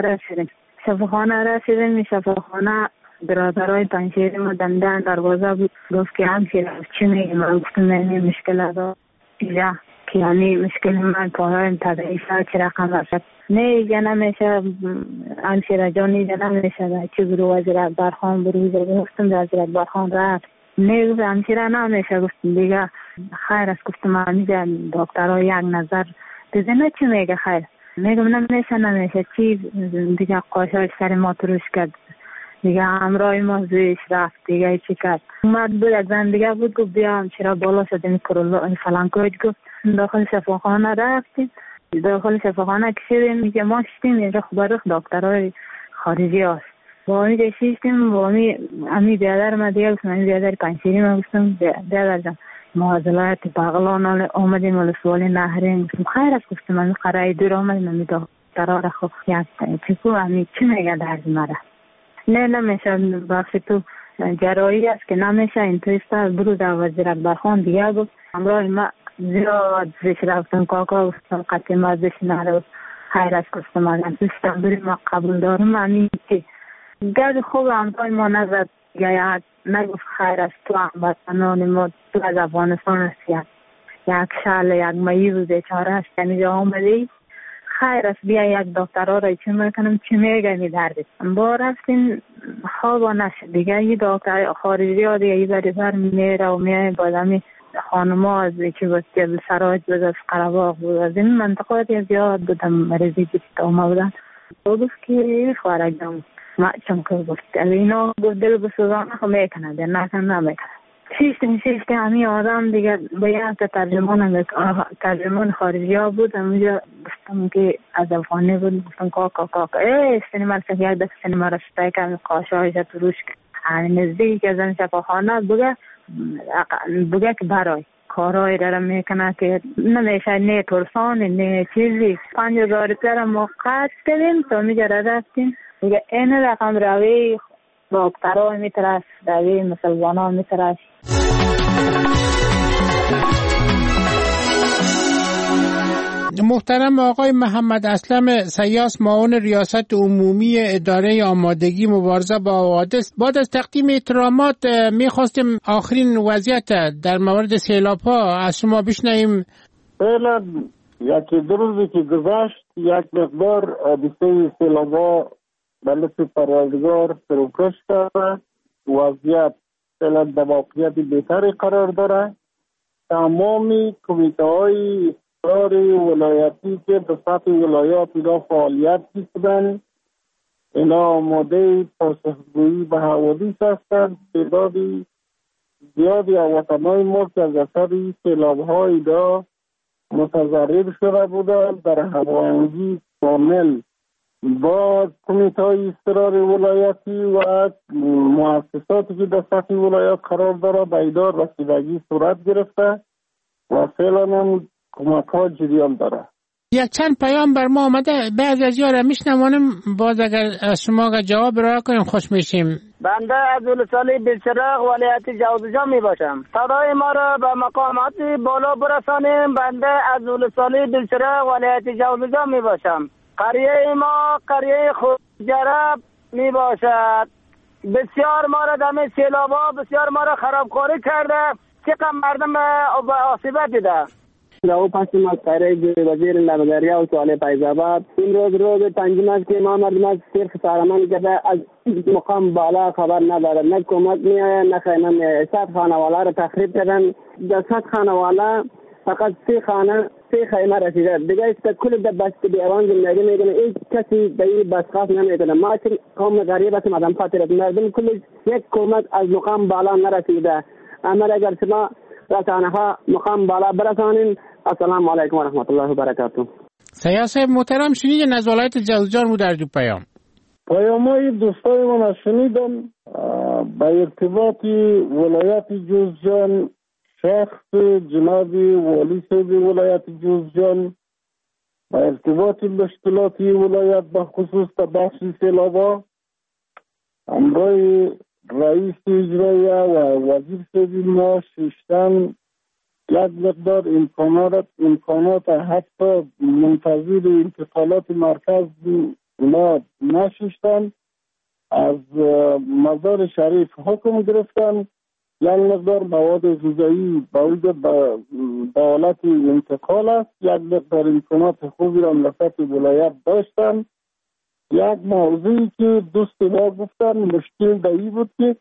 رسیدیم. شفاخانه برادرای پنجشیری ما دمدن دروازه بود، گفت که همشیره چی میگی؟ من گفتم منی مشکل دار اینجا که یعنی مشکل من پایایم تدعیفه چی رقم رسد نه ایجا نمیشه همشیره جان ایجا نمیشه چی برو وزیرت برخان برو گفتم وزیرت برخان رفت نه گفت همشیره نمیشه. گفتم دیگه خیر است. گفتم همیشه دکترها یک نظر دیده نه چی میگه خیر میگم نمیشه چی دیگه قاشای سر ما تروش کرد دیگه همراه ما زویش رفت دیگه چی کرد. اومد بود یک زن دیگه بود گفت بیا همشیره بالا شدیم کرولو فلان کوچ گفت داخل شفاخانه رفتیم. داخل شفاخانه کشیدیم میگه ما شدیم اینجا خبرخ دکترهای خارجی هست با امی کشیشتیم با امی بیادر ما دیگه گفتم امی بیادر پنشیری ما گفتم بیادر جان ما از ولایت بغلان آمدیم ولسوالی نهرین گفتم خیر است گفتم امی قرای دور آمدیم امی دخترها خب یک چکو امی چی میگه درد مرا نه نمیشه بخشی تو جرایی است که نمیشه این تویسته برو در وزیر اکبر خان دیگه گفت همراه ما زیاد زش رفتم کاکا گفتم قطعی ما زش نرو خیر است گفتم آدم تویستم بری ما قبول دارم امی که گرد خوب همتای ما نزد یا نگفت خیر است تو هم بطنان ما تو از افغانستان هستی یک شعل یک مایی رو بیچاره هست یعنی جا آمدی خیر است بیا یک دکترها را چی میکنم چی میگه می دردید با رفتین خوابا نشد دیگه یه دکتر خارجی ها دیگه یه بری بر میره و میای بادمی خانما از چی بود که سراج بود از قرباق بود از این منطقه زیاد بودم مریضی بیست آمه بودن گفت که خوارجم ما چون که گفت اینا گفت دل بسوزانه خب میکنه در نکن نمیکنه شیشته همی آدم دیگه باید ترجمان خارجی ها بود همونجا گفتم که از افغانی بود گفتم کاکا سینما رسک یک دفت سینما رسک کمی قاشه هایش تو روش نزدیک که زن شفاخانه بگه که برای کارهای دارم میکنه که نمیشه نه ترسان نه چیزی 5,000 روپیه ما قرض کردیم تا میجا رفتیم دیگه این رقم روی دکترها میترش روی مسلمان ها میترش.
محترم آقای محمد اسلم سیاس معاون ریاست عمومی اداره آمادگی مبارزه با حوادث بعد از تقدیم احترامات میخواستیم آخرین وضعیت در مورد سیلاب ها از شما بشنویم.
فعلا یکی دو روزی که گذشت یک مقدار حادثه سیلاب ها به لطف پروردگار فروکش کرده وضعیت فعلا در موقعیت بهتری قرار داره. تمامی کمیته های ولایتی که به سطح ولایات اینا فعالیت کردن اینا آماده پاسخگویی به حوادث هستند. تعدادی زیادی از وطنهای ما که از اثر سیلاب‌ها اینا متضرر شده بودند در هماهنگی کامل با کمیته‌های اضطرار ولایتی و مؤسساتی که در سطح ولایات قرار داره به اینا رسیدگی صورت گرفته و فعلا هم کمک ها جریان داره.
یک چند پیام بر ما آمده بعضی از یارا میشنوانم باز اگر از شما جواب را کنیم خوش میشیم.
بنده عبدالصالح بلچراغ ولایت جوزجان می باشم. صدای ما را به مقامات بالا برسانیم. بنده عبدالصالح بلچراغ ولایت جوزجان می باشم. قریه ما قریه خوجرب می باشد. بسیار ما را دم سیلابا بسیار ما را خرابکاری کرده. چقدر مردم به آسیبت دیده.
راو پاسم از قریه وزیر نبدریا و سوال پیزاباد. این روز پنجم است که ما مردم از سیرخ سارمان کرده از مقام بالا خبر ندارد. نه کمک می آید نه خیمه می آید. 100 خانواله را تخریب کردن. در 100 خانواله فقط 3 خیمه رسیده. دیگه است کل در بست بیابان زندگی میکنه. هیچ کسی به این بسخاف نمیکنه. ما چون قوم غریب هستیم آدم خاطر مردم کل یک کمک از مقام بالا نرسیده. اما اگر شما رسانه ها مقام بالا برسانین. السلام علیکم و رحمت الله و برکاته.
سیاست محترم شنیدین از ولایت جوزجان بود در دو
پیامای دوستای من شنیدم با ارتباطی ولایت جوزجان شخص جناب والی صاحب ولایت جوزجان با ارتباط مشکلاتی ولایت به خصوص بخش سیلابا امروی رئیس اجرایی و وزیر صاحب ما ششتن یک مقدار امکانات حتی منتظر انتقالات مرکز ما نشستن از مزار شریف حکم گرفتن یک مقدار مواد غذایی به حالت انتقال است. یک مقدار امکانات خوبی را نسبت ولایت داشتن. یک موضوعی که دوست ما گفتن مشکل دایی بود که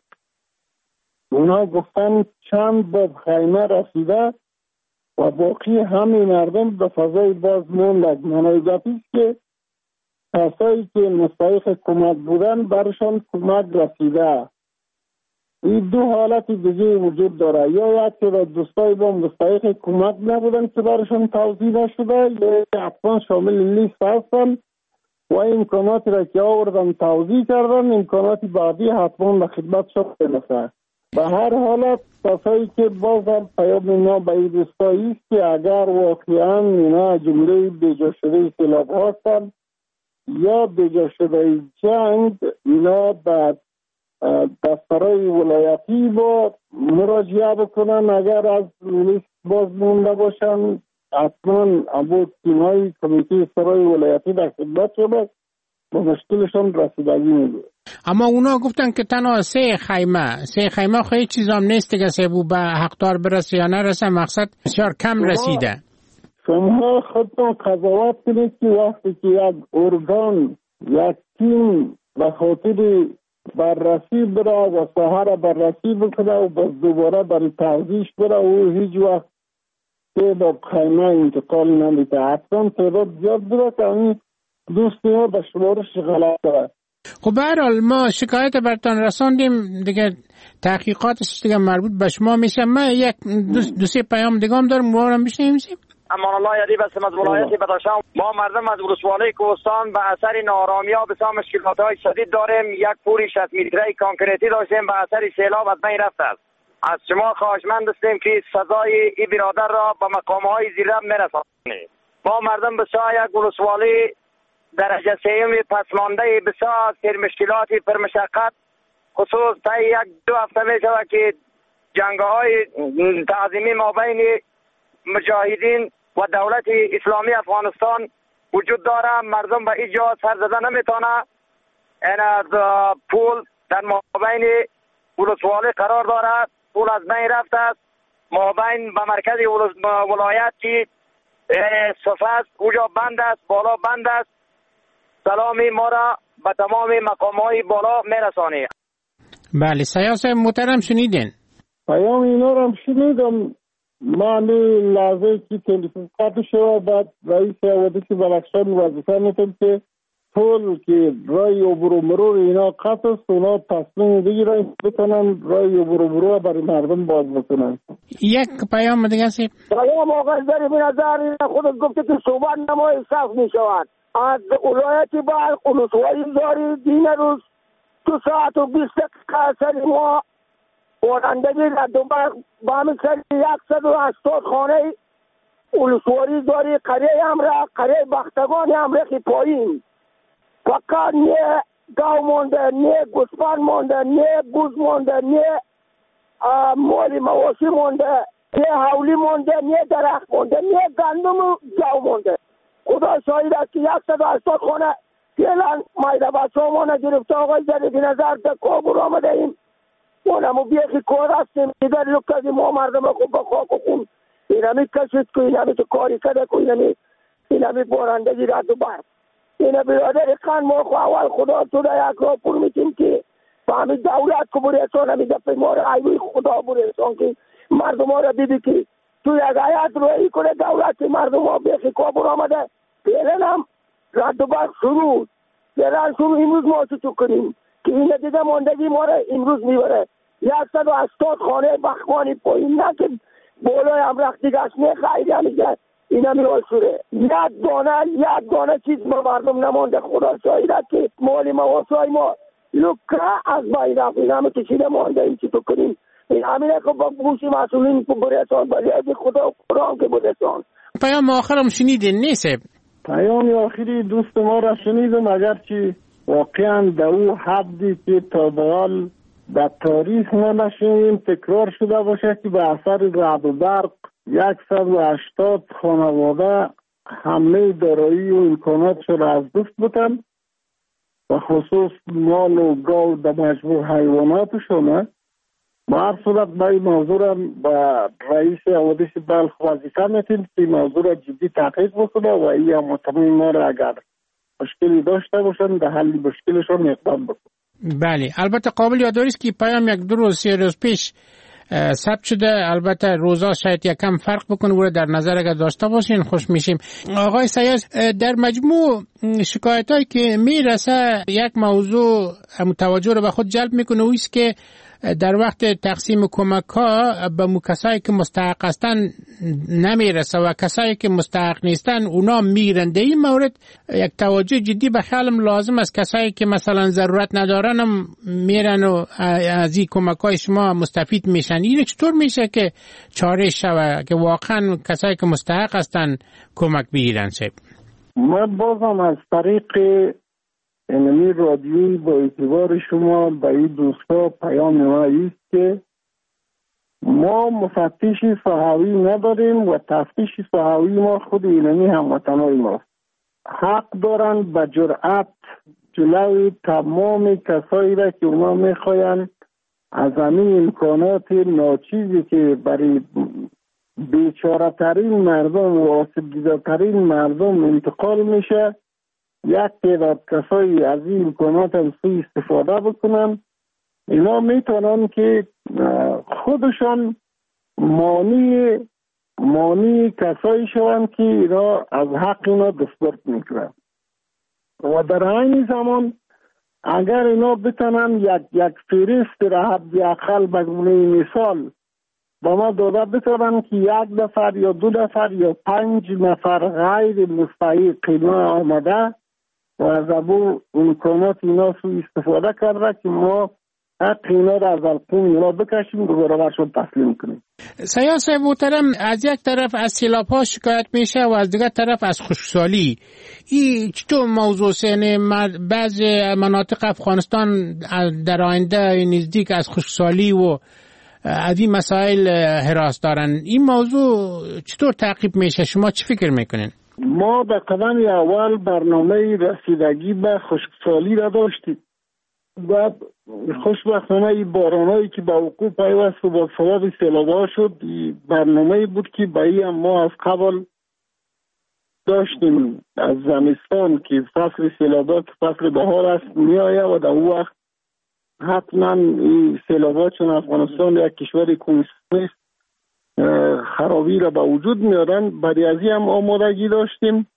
اونا گفتن چند باب خیمه رسیده و باقی همه مردم به فضای باز موندند. معنی گپی است که کسایی که مستحق کمک بودن برشان کمک رسیده. این دو حالت دیگه وجود داره، یا یک که دوستای با مستحق کمک نبودن که برشان توضیح نشده یا حتما شامل لیست هستن
و امکاناتی را که آوردن توضیح کردن، امکاناتی بعدی حتما به خدمت شما برسه. به هر حالت کسایی که باز هم پیام اینا به این دوستایی است که اگر واقعا اینا جمله بیجا شده سیلاب هستن یا بیجا شده جنگ، اینا به دفترهای ولایتی با مراجعه بکنن. اگر از لیست باز مونده باشن حتما ابو تیمای کمیته سرای ولایتی در خدمت شده با مشکلشان رسیدگی میده.
اما اونا گفتن که تنها سه خیمه خیلی چیز هم نیست که سبو به حقدار برسه یا نرسه، مقصد بسیار کم رسیده.
شما خودتون قضاوت کنید که وقتی که یک ارگان یک تیم به خاطر بررسی بره و ساحه بررسی بکنه و باز دوباره برای توضیح بره و هیچ وقت تعداد خیمه انتقال نمیده. حتما تعداد زیاد بره که این دوستی ها به شمارش غلط داره.
خب به هر حال ما شکایت برتان رساندیم دیگه، تحقیقاتش دیگه مربوط به شما میشه. من یک دو سه پیام دیگه هم دارم، ما رو بشنویم.
امان الله یادی بسیم از ولایت بدخشان. ما مردم از ولسوالی کوهستان به اثر ناآرامی ها بسیار مشکلات‌های شدید داریم. یک پولی 60 متری کانکریتی داشتیم، به اثر سیلاب از بین رفته است. از شما خواهشمند هستیم که سزای این برادر را به مقام‌های زیرا برسانید. ما مردم بسیار یک ولسوالی درجه سیوم پسمانده بسیار سر مشکلاتی پر مشقت، خصوص تا یک دو هفته می شود که جنگ‌های تعظیمی مابین مجاهدین و دولت اسلامی افغانستان وجود داره. مردم به اینجا سر زدن نمیتونه. این از پول در مابین ولسوالی قرار دارد، پول از بین رفته است. مابین به مرکز ولایت که صفحه است اونجا بند است، بالا بند است. سلامی ما را به تمام مقام‌های بالا میرسانید.
بله سیاست محترم شنیدین؟
پیام اینا رو هم شنیدم. من لحظه که تلفن قطع شد بعد رئیس حوادث بدخشان وظیفه میتونم که پول که رای عبور و مرور اینا قطع است، اونا تصمیم بگیرن بتونن رای عبور و مرور برای مردم باز بکنن.
یک پیام دیگه سی
پیام آقای داری به نظر خودت گفته که صحبت نمای صف میشود. از ولایت بلخ ولسوالی داری دین روز 2 ساعت و 20 دقیقه سری ما بارندگی را دوباره با همین سری 180 خانه ولسوالی داری. قریه بختگان هم رخی پایین، فقط نه گاو مونده، نه گوسفند مونده، نه گوز مونده، نه مالی مواشی مونده، نه حولی مونده، نه درخت مونده، نه گندم و جو مونده. خدا شاید است که 180 خانه فعلا مایده بچه ها ما نگرفته. آقای جدید نظر در کابر آمده ایم، ما نمو بیخی کار هستیم دیگر لکتازی ما مردم خوب با خاک و خون اینمی کشید که اینمی تو کاری کده که اینمی بارندگی رد و برد اینه برادر خان ما خو اول خدا تو در یک را پر میتیم که با همین دولت که بریسان همی دفعه ما را ایوی خدا بریسان که مردم ها را دیدی که تو یک حیات روی کنه دولت مردم ها بیخی کابر آمده. پیلن هم رد و برد شروع امروز ما چو کنیم که این دیگه ماندگی ما را امروز میبره. 180 خانه بخمانی پایین نه که بالای هم رخت دیگه اش خیلی همیگه این همی روی شوره. یک دانه چیز ما مردم نمانده. خدا شایده که مالی مواسای ما لکه از باید رفت این همه کشیده مانده. این چی تو کنیم این همینه که با گوشی مسئولین که برسان ولی از خدا قرآن که برسان.
پیام آخرم شنیدین نیسه؟
پیام آخری دوست ما را شنیدم، اگرچه واقعا در او حدی که تا بال در تاریخ ما نشنیدیم تکرار شده باشه که به اثر رعد و برق 180 خانواده همه دارایی و امکاناتش را از دست بودن و خصوص مال و گاو در مجموع حیواناتشونه. با هر صورت با این موضوع را با رئیس حوادث بلخ وظیفه میتیم که موضوع را جدی تحقیق بکنه و این مطمئن ما را اگر مشکلی داشته باشن در حل مشکلشون اقدام بکنه.
بله البته قابل یادآوری است که پیام 1-2 روز 3 روز پیش ثبت شده. البته روزا شاید یکم فرق بکنه و در نظر اگر داشته باشین خوش میشیم. آقای سیاس در مجموع شکایتایی که میرسه یک موضوع توجه رو به خود جلب میکنه و است که در وقت تقسیم کمک ها به کسایی که مستحق هستن نمیرسه و کسایی که مستحق نیستن اونا میگیرن. در این مورد یک توجه جدی به خیالم لازم است. کسایی که مثلا ضرورت ندارن هم میرن و از این کمک های شما مستفید میشن. این چطور میشه که چاره شوه که واقعا کسایی که مستحق هستن کمک بگیرن؟
ما بازم از طریق اینمی رادیویی با اعتبار شما به این دوستا پیام ما است که ما مفتش صحوی نداریم و تفتیش صحوی ما خود اینمی هموطنای ماست. حق دارن به جرأت جلوی تمام کسایی را که اونا میخواین از همین امکانات ناچیزی که برای بیچاره ترین مردم و آسیب دیده ترین مردم انتقال میشه، یک تعداد کسایی از این امکانات هم سوء استفاده بکنن. اینا میتونن که خودشان مانی کسایی شوند که اینا از حق اینا دستبرد میکنن و در این زمان اگر اینا بتونن یک فهرست را حد اقل به گونه مثال با ما داده بتونن که 1 نفر یا 2 نفر یا 5 نفر غیر مستحق اینا آمده و از ابو امکانات اینا سوء استفاده کرده که ما حق اینا را از القوم اینا بکشیم دوباره برشون تسلیم کنیم.
سیاه صاحب محترم، از یک طرف از سیلاب ها شکایت میشه و از دیگر طرف از خشکسالی. این چطور موضوع سینه بعض مناطق افغانستان در آینده نزدیک از خشکسالی و از این مسائل هراس دارن. این موضوع چطور تعقیب میشه؟ شما چی فکر میکنین؟
ما به قدم اول برنامه رسیدگی به خشکسالی را داشتیم و خوشبختانه این بارانایی که به وقوع پیوست و با سبب سیلاب‌ها شد برنامه بود که به این ما از قبل داشتیم از زمستان که فصل سیلاب‌ها که فصل بهار است میآید و در اون وقت حتما این سیلاب‌ها چون افغانستان یک کشور کوهستانی است خرابی را به وجود میارن. برای از این هم آمادگی داشتیم.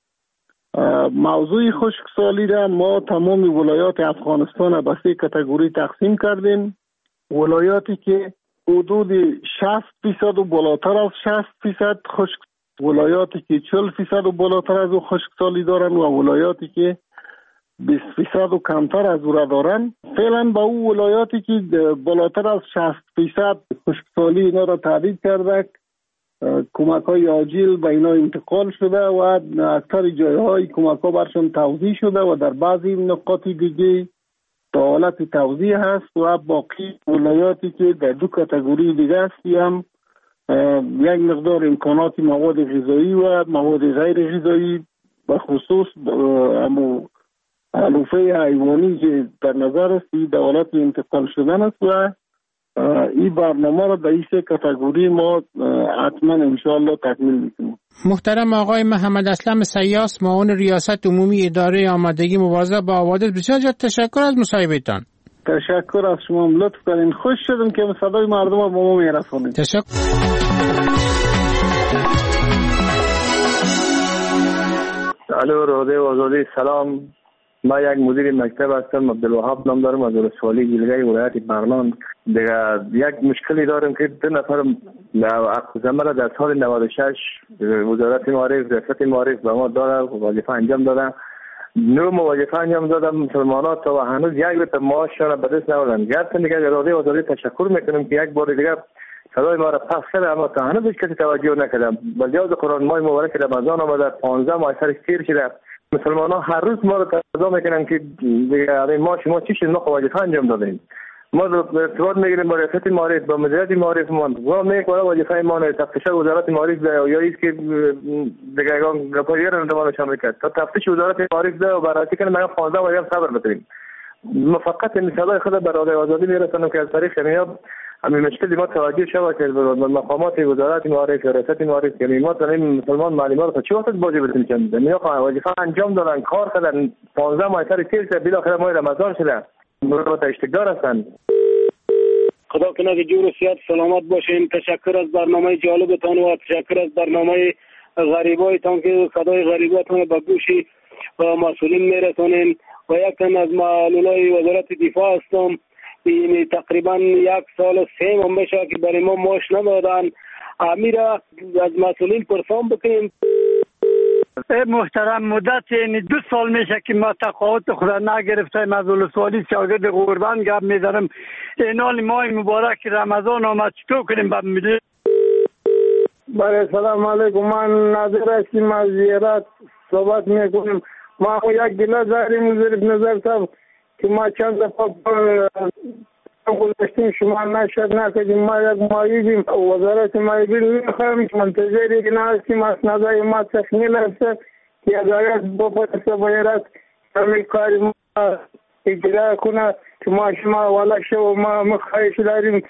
موضوع خشکسالی را ما تمام ولایات افغانستان به 3 کاتگوری تقسیم کردیم. ولایاتی که حدود 60% و بالاتر از 60% خشک، ولایاتی که 40% و بالاتر از او خشکسالی دارن و ولایاتی که 20% و کمتر از او را دارن. فعلا با او ولایاتی که بالاتر از 60% خشکسالی اینا را تعدید کرده، کمک های عاجل به اینا انتقال شده و اکثر جایهای کمک ها برشان توزیع شده و در بعضی نقاط دیگه به حالت توزیع هست و باقی ولایاتی که در 2 کاتگوری دیگه هستی هم یک مقدار امکانات مواد غذایی و مواد غیر غذایی به خصوص علوفه حیوانی که در نظر است در حالت انتقال شدن است و این برنامه را در این 3 کاتگوری ما حتما انشاءالله تکمیل میکنیم.
محترم آقای محمد اسلم سیاس، معاون ریاست عمومی اداره آمادگی مواظب با حوادث، بسیار تشکر از مصاحبهتان.
تشکر از شما، لطف کردین. خوش شدم که صدای مردم را با ما میرسونید.
تشکر.
الو رادیو آزادی، سلام. ما یک مدیر مکتب هستم، عبدالوهاب نام دارم، از ولسوالی گیلگی ولایت بغلان. دیگه یک مشکلی دارم که 2 نفر زمین را در سال 96 وزارت معارف ریاست معارف به ما داده وظیفه انجام داده. 9 وظیفه انجام دادم. مسلمانات تا هنوز یک بار معاششان را به دست نآوردن. گرچه دیگه رادیو آزادی تشکر میکنم که یک بار دیگه صدای ما را پخش کرده، اما تا هنوز کسی توجه نکرده. با لحاظ قرآن ماه مبارک رمضان آمده، 15 ماه سرش تیر شده. مسلمان ها هر روز ما رو تقاضا میکنن که ما شما چی شد، ما وظیفه انجام دادیم. ما ارتباط میگیریم با ریاست معارف، با مدیریت معارف ما میگه وظیفه ما نه تفتیش وزارت معارف ده یا است که دیگه گپایر اندمان شامل کرد تا تفتیش وزارت معارف ده و بررسی کنه. ما 15 ماه صبر بکنیم. ما فقط این صدای خود برای آزادی میرسونم که از طریق میاد همین مشکل ما توجه شود که مقامات وزارت معارف و ریاست معارف یعنی ما داریم مسلمان معلمان رو چه وقت باجه بتونیم میخوان وظیفه انجام دادن، کار کردن، 15 ماه سر تیر شد، بالاخره ماه رمضان شده، مرتبط اشتغال هستند.
خدا کنه که جور و صحت سلامت باشین. تشکر از برنامه جالبتان و تشکر از برنامه غریبایتان که صدای غریباتان به گوش مسئولین میرسونین. و یک تن از معلولای وزارت دفاع هستم. این تقریبا 1 سال و 3 ماه میشه که برای ما معاش ندادن. امیره از مسئولین پرسان بکنیم.
محترم مدت یعنی 2 سال میشه که ما تقاعد خود نگرفتیم از ولسوالی شاگرد قربان گپ میزنم. اینال ماه مبارک رمضان آمد چطور کنیم با ملی؟
بله سلام علیکم. من ناظر هستیم از زیارت صحبت میکنیم. ما یک گله داریم ظریف نظر صاحب که ما چند دفعه گذاشتیم شما نشد نکردیم. ما یک ماییدیم وزارت ماییدی میخوایم منتظری که نهستیم از نظر ما تخمیل هست که ادایت بپرسه باید همین کاری ما اجرا کنه که ما شما والا شو ما مخواهش داریم.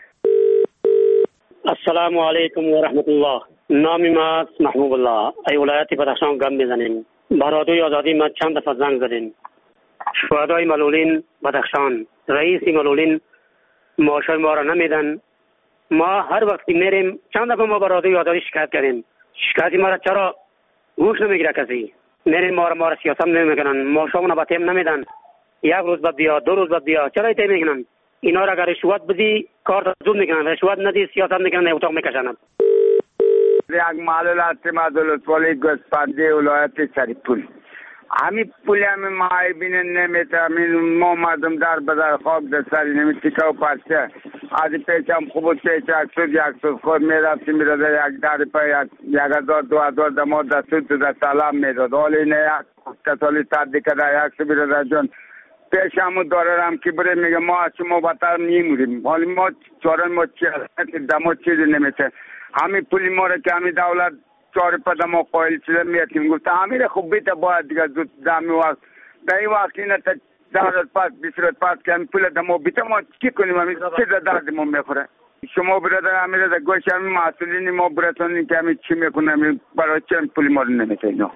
السلام علیکم و رحمت الله. نام ما محبوب الله. ای ولایت بدخشان گم میزنیم. برادوی آزادی ما چند دفعه زنگ زدیم. شهدای معلولین بدخشان، رئیس معلولین معاشای ما را نمیدن. ما هر وقتی میریم چند دفعه ما برادوی آزادی شکایت کردیم. شکایتی ما را چرا گوش نمیگیره کسی؟ میریم ما را سیاست نمیکنن. معاشمون با تیم نمیدن. 1 روز بعد بیا، 2 روز بعد بیا. چرا تیم میکنن؟ اینا را اگر رشوت بدی کار زود میکنن، رشوت ندی سیاست میکنن، اتاق میکشن.
یک معلول هستیم از ولسوالی گوسفندی ولایت سریپول. همین پولی هم ما بینن نمیتونیم. ما مردم در بدر خاک در سری نمیتیکه و پرچه از پیچ هم خوب پیچ یک سود خود میرفتیم میرده یک در پای 1000 2000 دمار در سود در سلام میداد. حالی نه یک کسالی تردی که در یک سو بیرده جون پیش همون داره هم که بره میگه ما از شما بطر نیموریم. حالی ما چارن ما چی هست دمار چیزی نمیشه. همین پولی ما را که همین دولت 4 پا دما قایل شده میتیم گفت همین خوب بیت باید دیگه زود دمی وقت در این وقت اینه تا 10 روز پس 20 روز پس که همین پول دما بیت ما چی کنیم؟ همین چی درد ما میخوره؟ شما برادر همین را گوش همین مسئولین ما براتونین که همین چی میکنه همین برای چه پولی ما رو نمیشه اینا.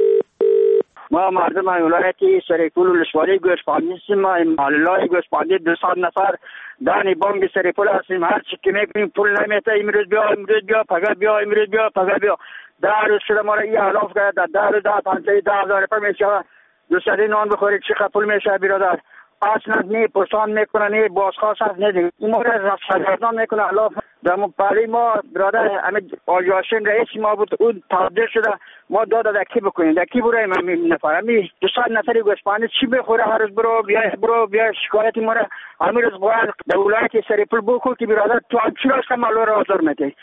ما مردم ولایت سریپول ولسوالی گوسفندی هستیم. ما معلولای گوسفندی 200 نفر دانی بانک سریپول هستیم. هر چی که میکنیم پول نمیته. امروز بیا پگاه بیا امروز بیا پگاه بیا. 10 روز شده ما را این حلاف کرد. 10 روز 10,000 روپیه میشه. دوسری نان بخورید چقدر پول میشه برادر؟ اصلا نه پرسان میکنه نه بازخواست هست نه دیگه. این ما را سرگردان میکنه حلاف. در پلی ما برادر همین آجاشین رئیس ما بود اون تبدیل شده. ما داد کی بکنیم کی برای همین نفر همین 200 نفری گوسفند چی بخوره؟ هر روز برو بیا شکایت ما را همین روز باید دولت سریپول بکن که برادر تو چرا معلول را آزار میدی؟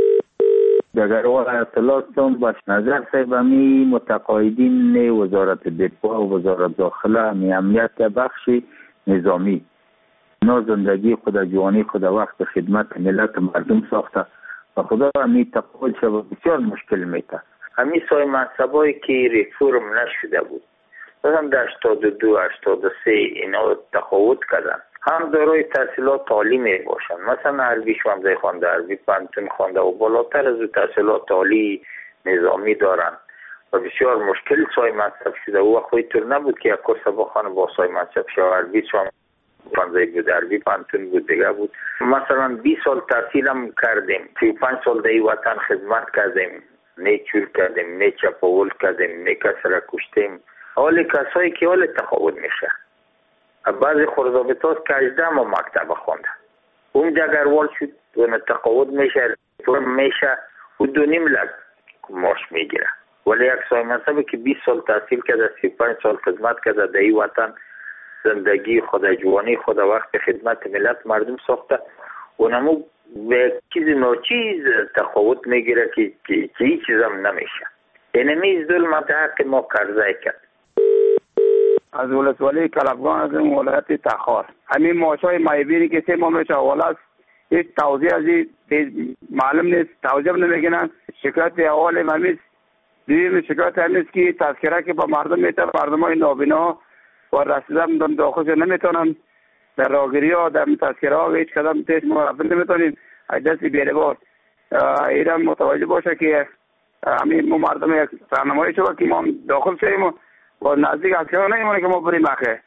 اگر اطلاع باش نظر صاحبمی متقاعدین وزارت دفاع و وزارت داخله می امنیت بخش نظامی نا زندگی خود جوانی خود وقت خدمت ملت مردم ساخته و خدا همی تقاعد شد بسیار مشکل میته. همین سای منصبایی که ریفورم نشده بود مثلا در 82 83 اینا تقاعد کردن هم دارای تحصیلات عالی می باشن. مثلا عربی شمزه خوانده، عربی پانتون خوانده و بالاتر از تحصیلات عالی نظامی دارن و بسیار مشکل سای منصب شده. او وقتی طور نبود که یک کورس بخوانه با سای منصب شده. عربی شمزه بود، عربی پانتون بود دیگه بود. مثلا 20 سال تحصیلم کردیم، 35 سال در وطن خدمت کردیم، نه چور کردیم، نه چپاول کردیم، نه کس را کشتیم. حال کسایی که حال تقاعد میشه بعضی خورزابط هاست که 18 ما مکتب خونده اون جگروال شد و تقاعد میشه و 2.5 لک معاش میگیره. ولی یک سای منصبی که 20 سال تحصیل کرده 35 سال خدمت کرده در این وطن زندگی خود جوانی خود وقت خدمت ملت مردم ساخته اونمو به چیز ناچیز تقاعد میگیره که هیچ چیز هم نمیشه. اینمی ظلم حق ما کرده کرد.
از ولسوالی کلبگان از این ولایت تخار همین معاشای مایبینی که 3 ماه میشه اول است هیچ توضیح از این معلوم نیست. توضیح نمیگنن. شکایت اول همین دویم شکایت همیست که تذکره که با مردم میتن مردم های نابینا و رسیدن داخلش نمیتونن در راگیری ها در تذکره ها هیچ قدم تیز مرافل نمیتونیم دستی بیربار ایران متوجه باشه که همین مردم یک راهنمایی شده که ما داخل شدیم و نزدیک اکشن نمیمونه که ما بریم اخه.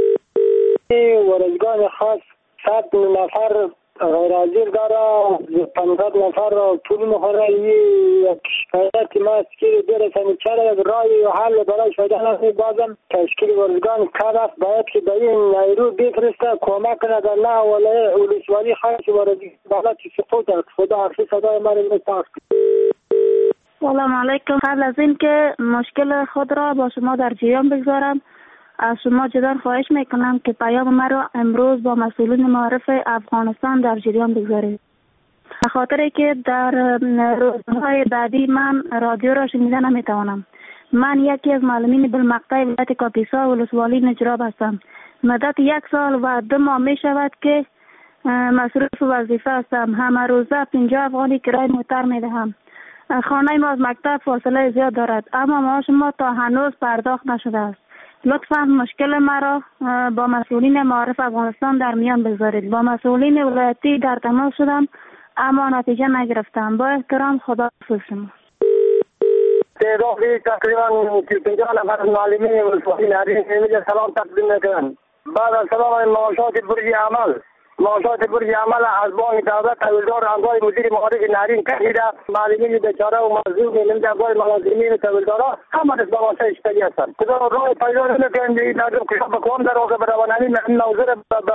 ورزگان خاص 7 نفر غیر حاضر داره 15 نفر را پول میخوره. یک شکایت
ما تشکیل برسیم چرا رای و حل برای شدن است بازم تشکیل ورزگان کار است باید که به این نیرو بفرسته کمک کنه در نه ولسوالی خواهش وردی بالا چی سقوط است خدا حافظ صدای ما رو می‌شنوید.
سلام علیکم. قبل از این که مشکل خود را با شما در جریان بگذارم از شما جداً خواهش میکنم که پیام مرا امروز با مسئولین معارف افغانستان در جریان بگذارید. به خاطر که در روزهای بعدی من رادیو را شنیده نمیتوانم. من یکی از معلمین بالمقطع ولایت کاپیسا ولسوالی نجراب هستم. مدت 1 سال و 2 ماه می شود که مصروف وظیفه هستم. همه روزه 50 افغانی کرایه موتر می دهم. خانه ما از مکتب فاصله زیاد دارد اما معاش ما تا هنوز پرداخت نشده است. لطفاً مشکل مرا با مسئولین معارف افغانستان در میان بگذارید. با مسئولین ولایتی در تماس شدم اما نتیجه نگرفتم. با احترام، خدا حافظ شما.
تعدادی تقریبا 50 نفر معلمین ولسوالی نهرین اینجا سلام تقدیم میکنم. بعد از سلام معاشات برج عمل از بانک دولت تحویلدار امضای مدیر معارف نهرین کشیده معلمین بیچاره و مظلوم نمیدونم ملازمین تحویلدارا همه از بواسطه اشتری هستند. خدا راه پیدا نمیکنم این نظر که بکنم در واقع برابرانی نوزر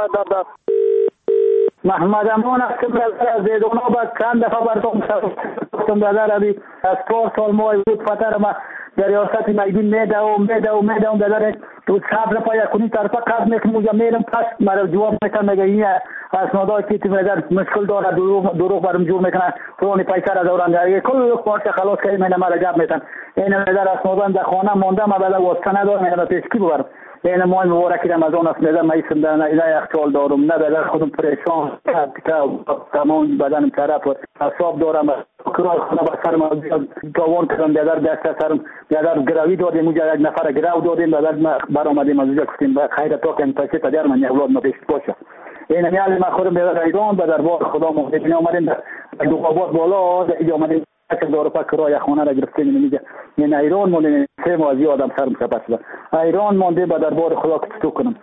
محمد امان است که از زیدونا با چند دفعه براتون گفتم برادر ابی از 4 سال ماه بود فتره ما در ریاست میدون میدم برادر تو صبر پای کنی طرفا قد میکنم میرم پس مرا جواب میکنم میگه این اسنادای که برادر مشکل داره دروغ برام جور میکنه فلان پیسه را دوران داره کل پارچه خلاص کردم من مرا جواب میدن این برادر اسنادان در خانه مونده ما بعد واسطه ندارم من پیش کی ببرم این مال مبارکی رمضان است میدم میسم در نه یخچال دارم نه در خودم پریشان تمام بدنم طرف حساب دارم کرای خونه با سرم گاوان کردم در دست سرم در گراوی دادیم اونجا یک نفر گراو دادیم بعد برآمدیم از اونجا گفتیم خیر تا که پیسه تدار من اولاد ما پیش باشه این میال ما خودم در ایران و در بار خدا مهدی اومدیم در دوقابات بالا اینجا اومدیم که دور پاک کرای خانه را گرفتیم میگه من ایران مونده 3 ماه آدم سرم سپس شد ایران مونده با در بار خدا تو کنم.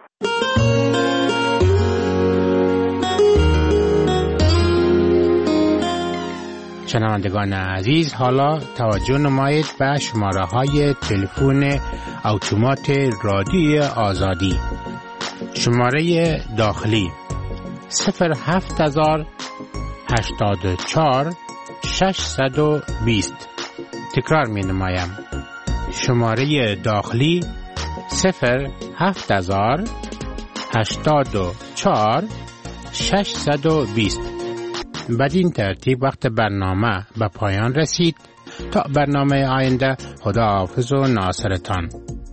شنوندگان عزیز، حالا توجه نمایید به شماره های تلفن اتومات رادیوی آزادی. شماره داخلی 07084 620. تکرار می نمایم. شماره داخلی 07084 620. بدین ترتیب وقت برنامه به پایان رسید. تا برنامه آینده، خدا حافظ و ناصرتان.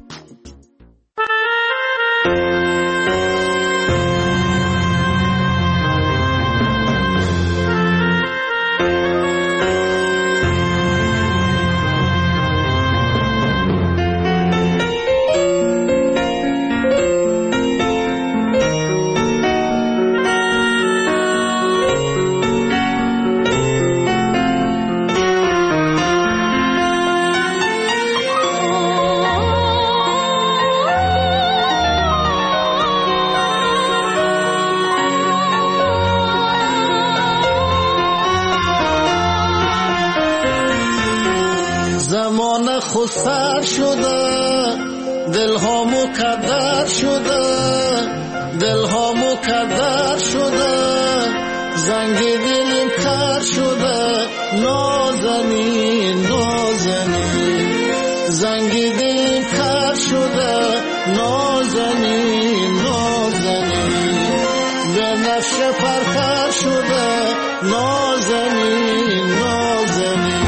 سر شده دلها مکدر شده دلها مکدر شده زنگ دلم کر شده نازنین نازنین زنگ دلم کر شده نازنین نازنین به نفش پرپر شده نازنین نازنین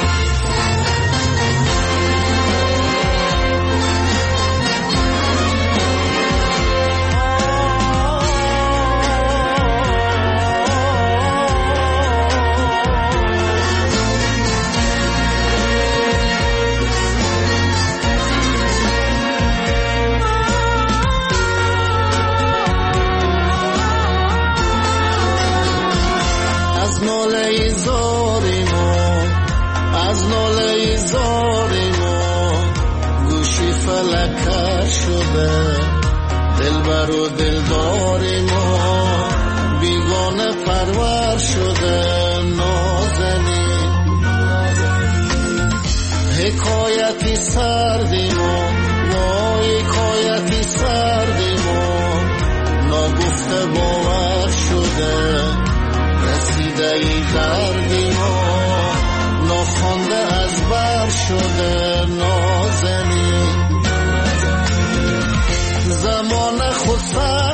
دلبر و دلدار ما بیگانه پرور شده نازنین حکایتی سردی ما حکایتی سردی ما نگفته باور شده رسیده ای دردی ما نخونده از بر شده نازنین زمان خود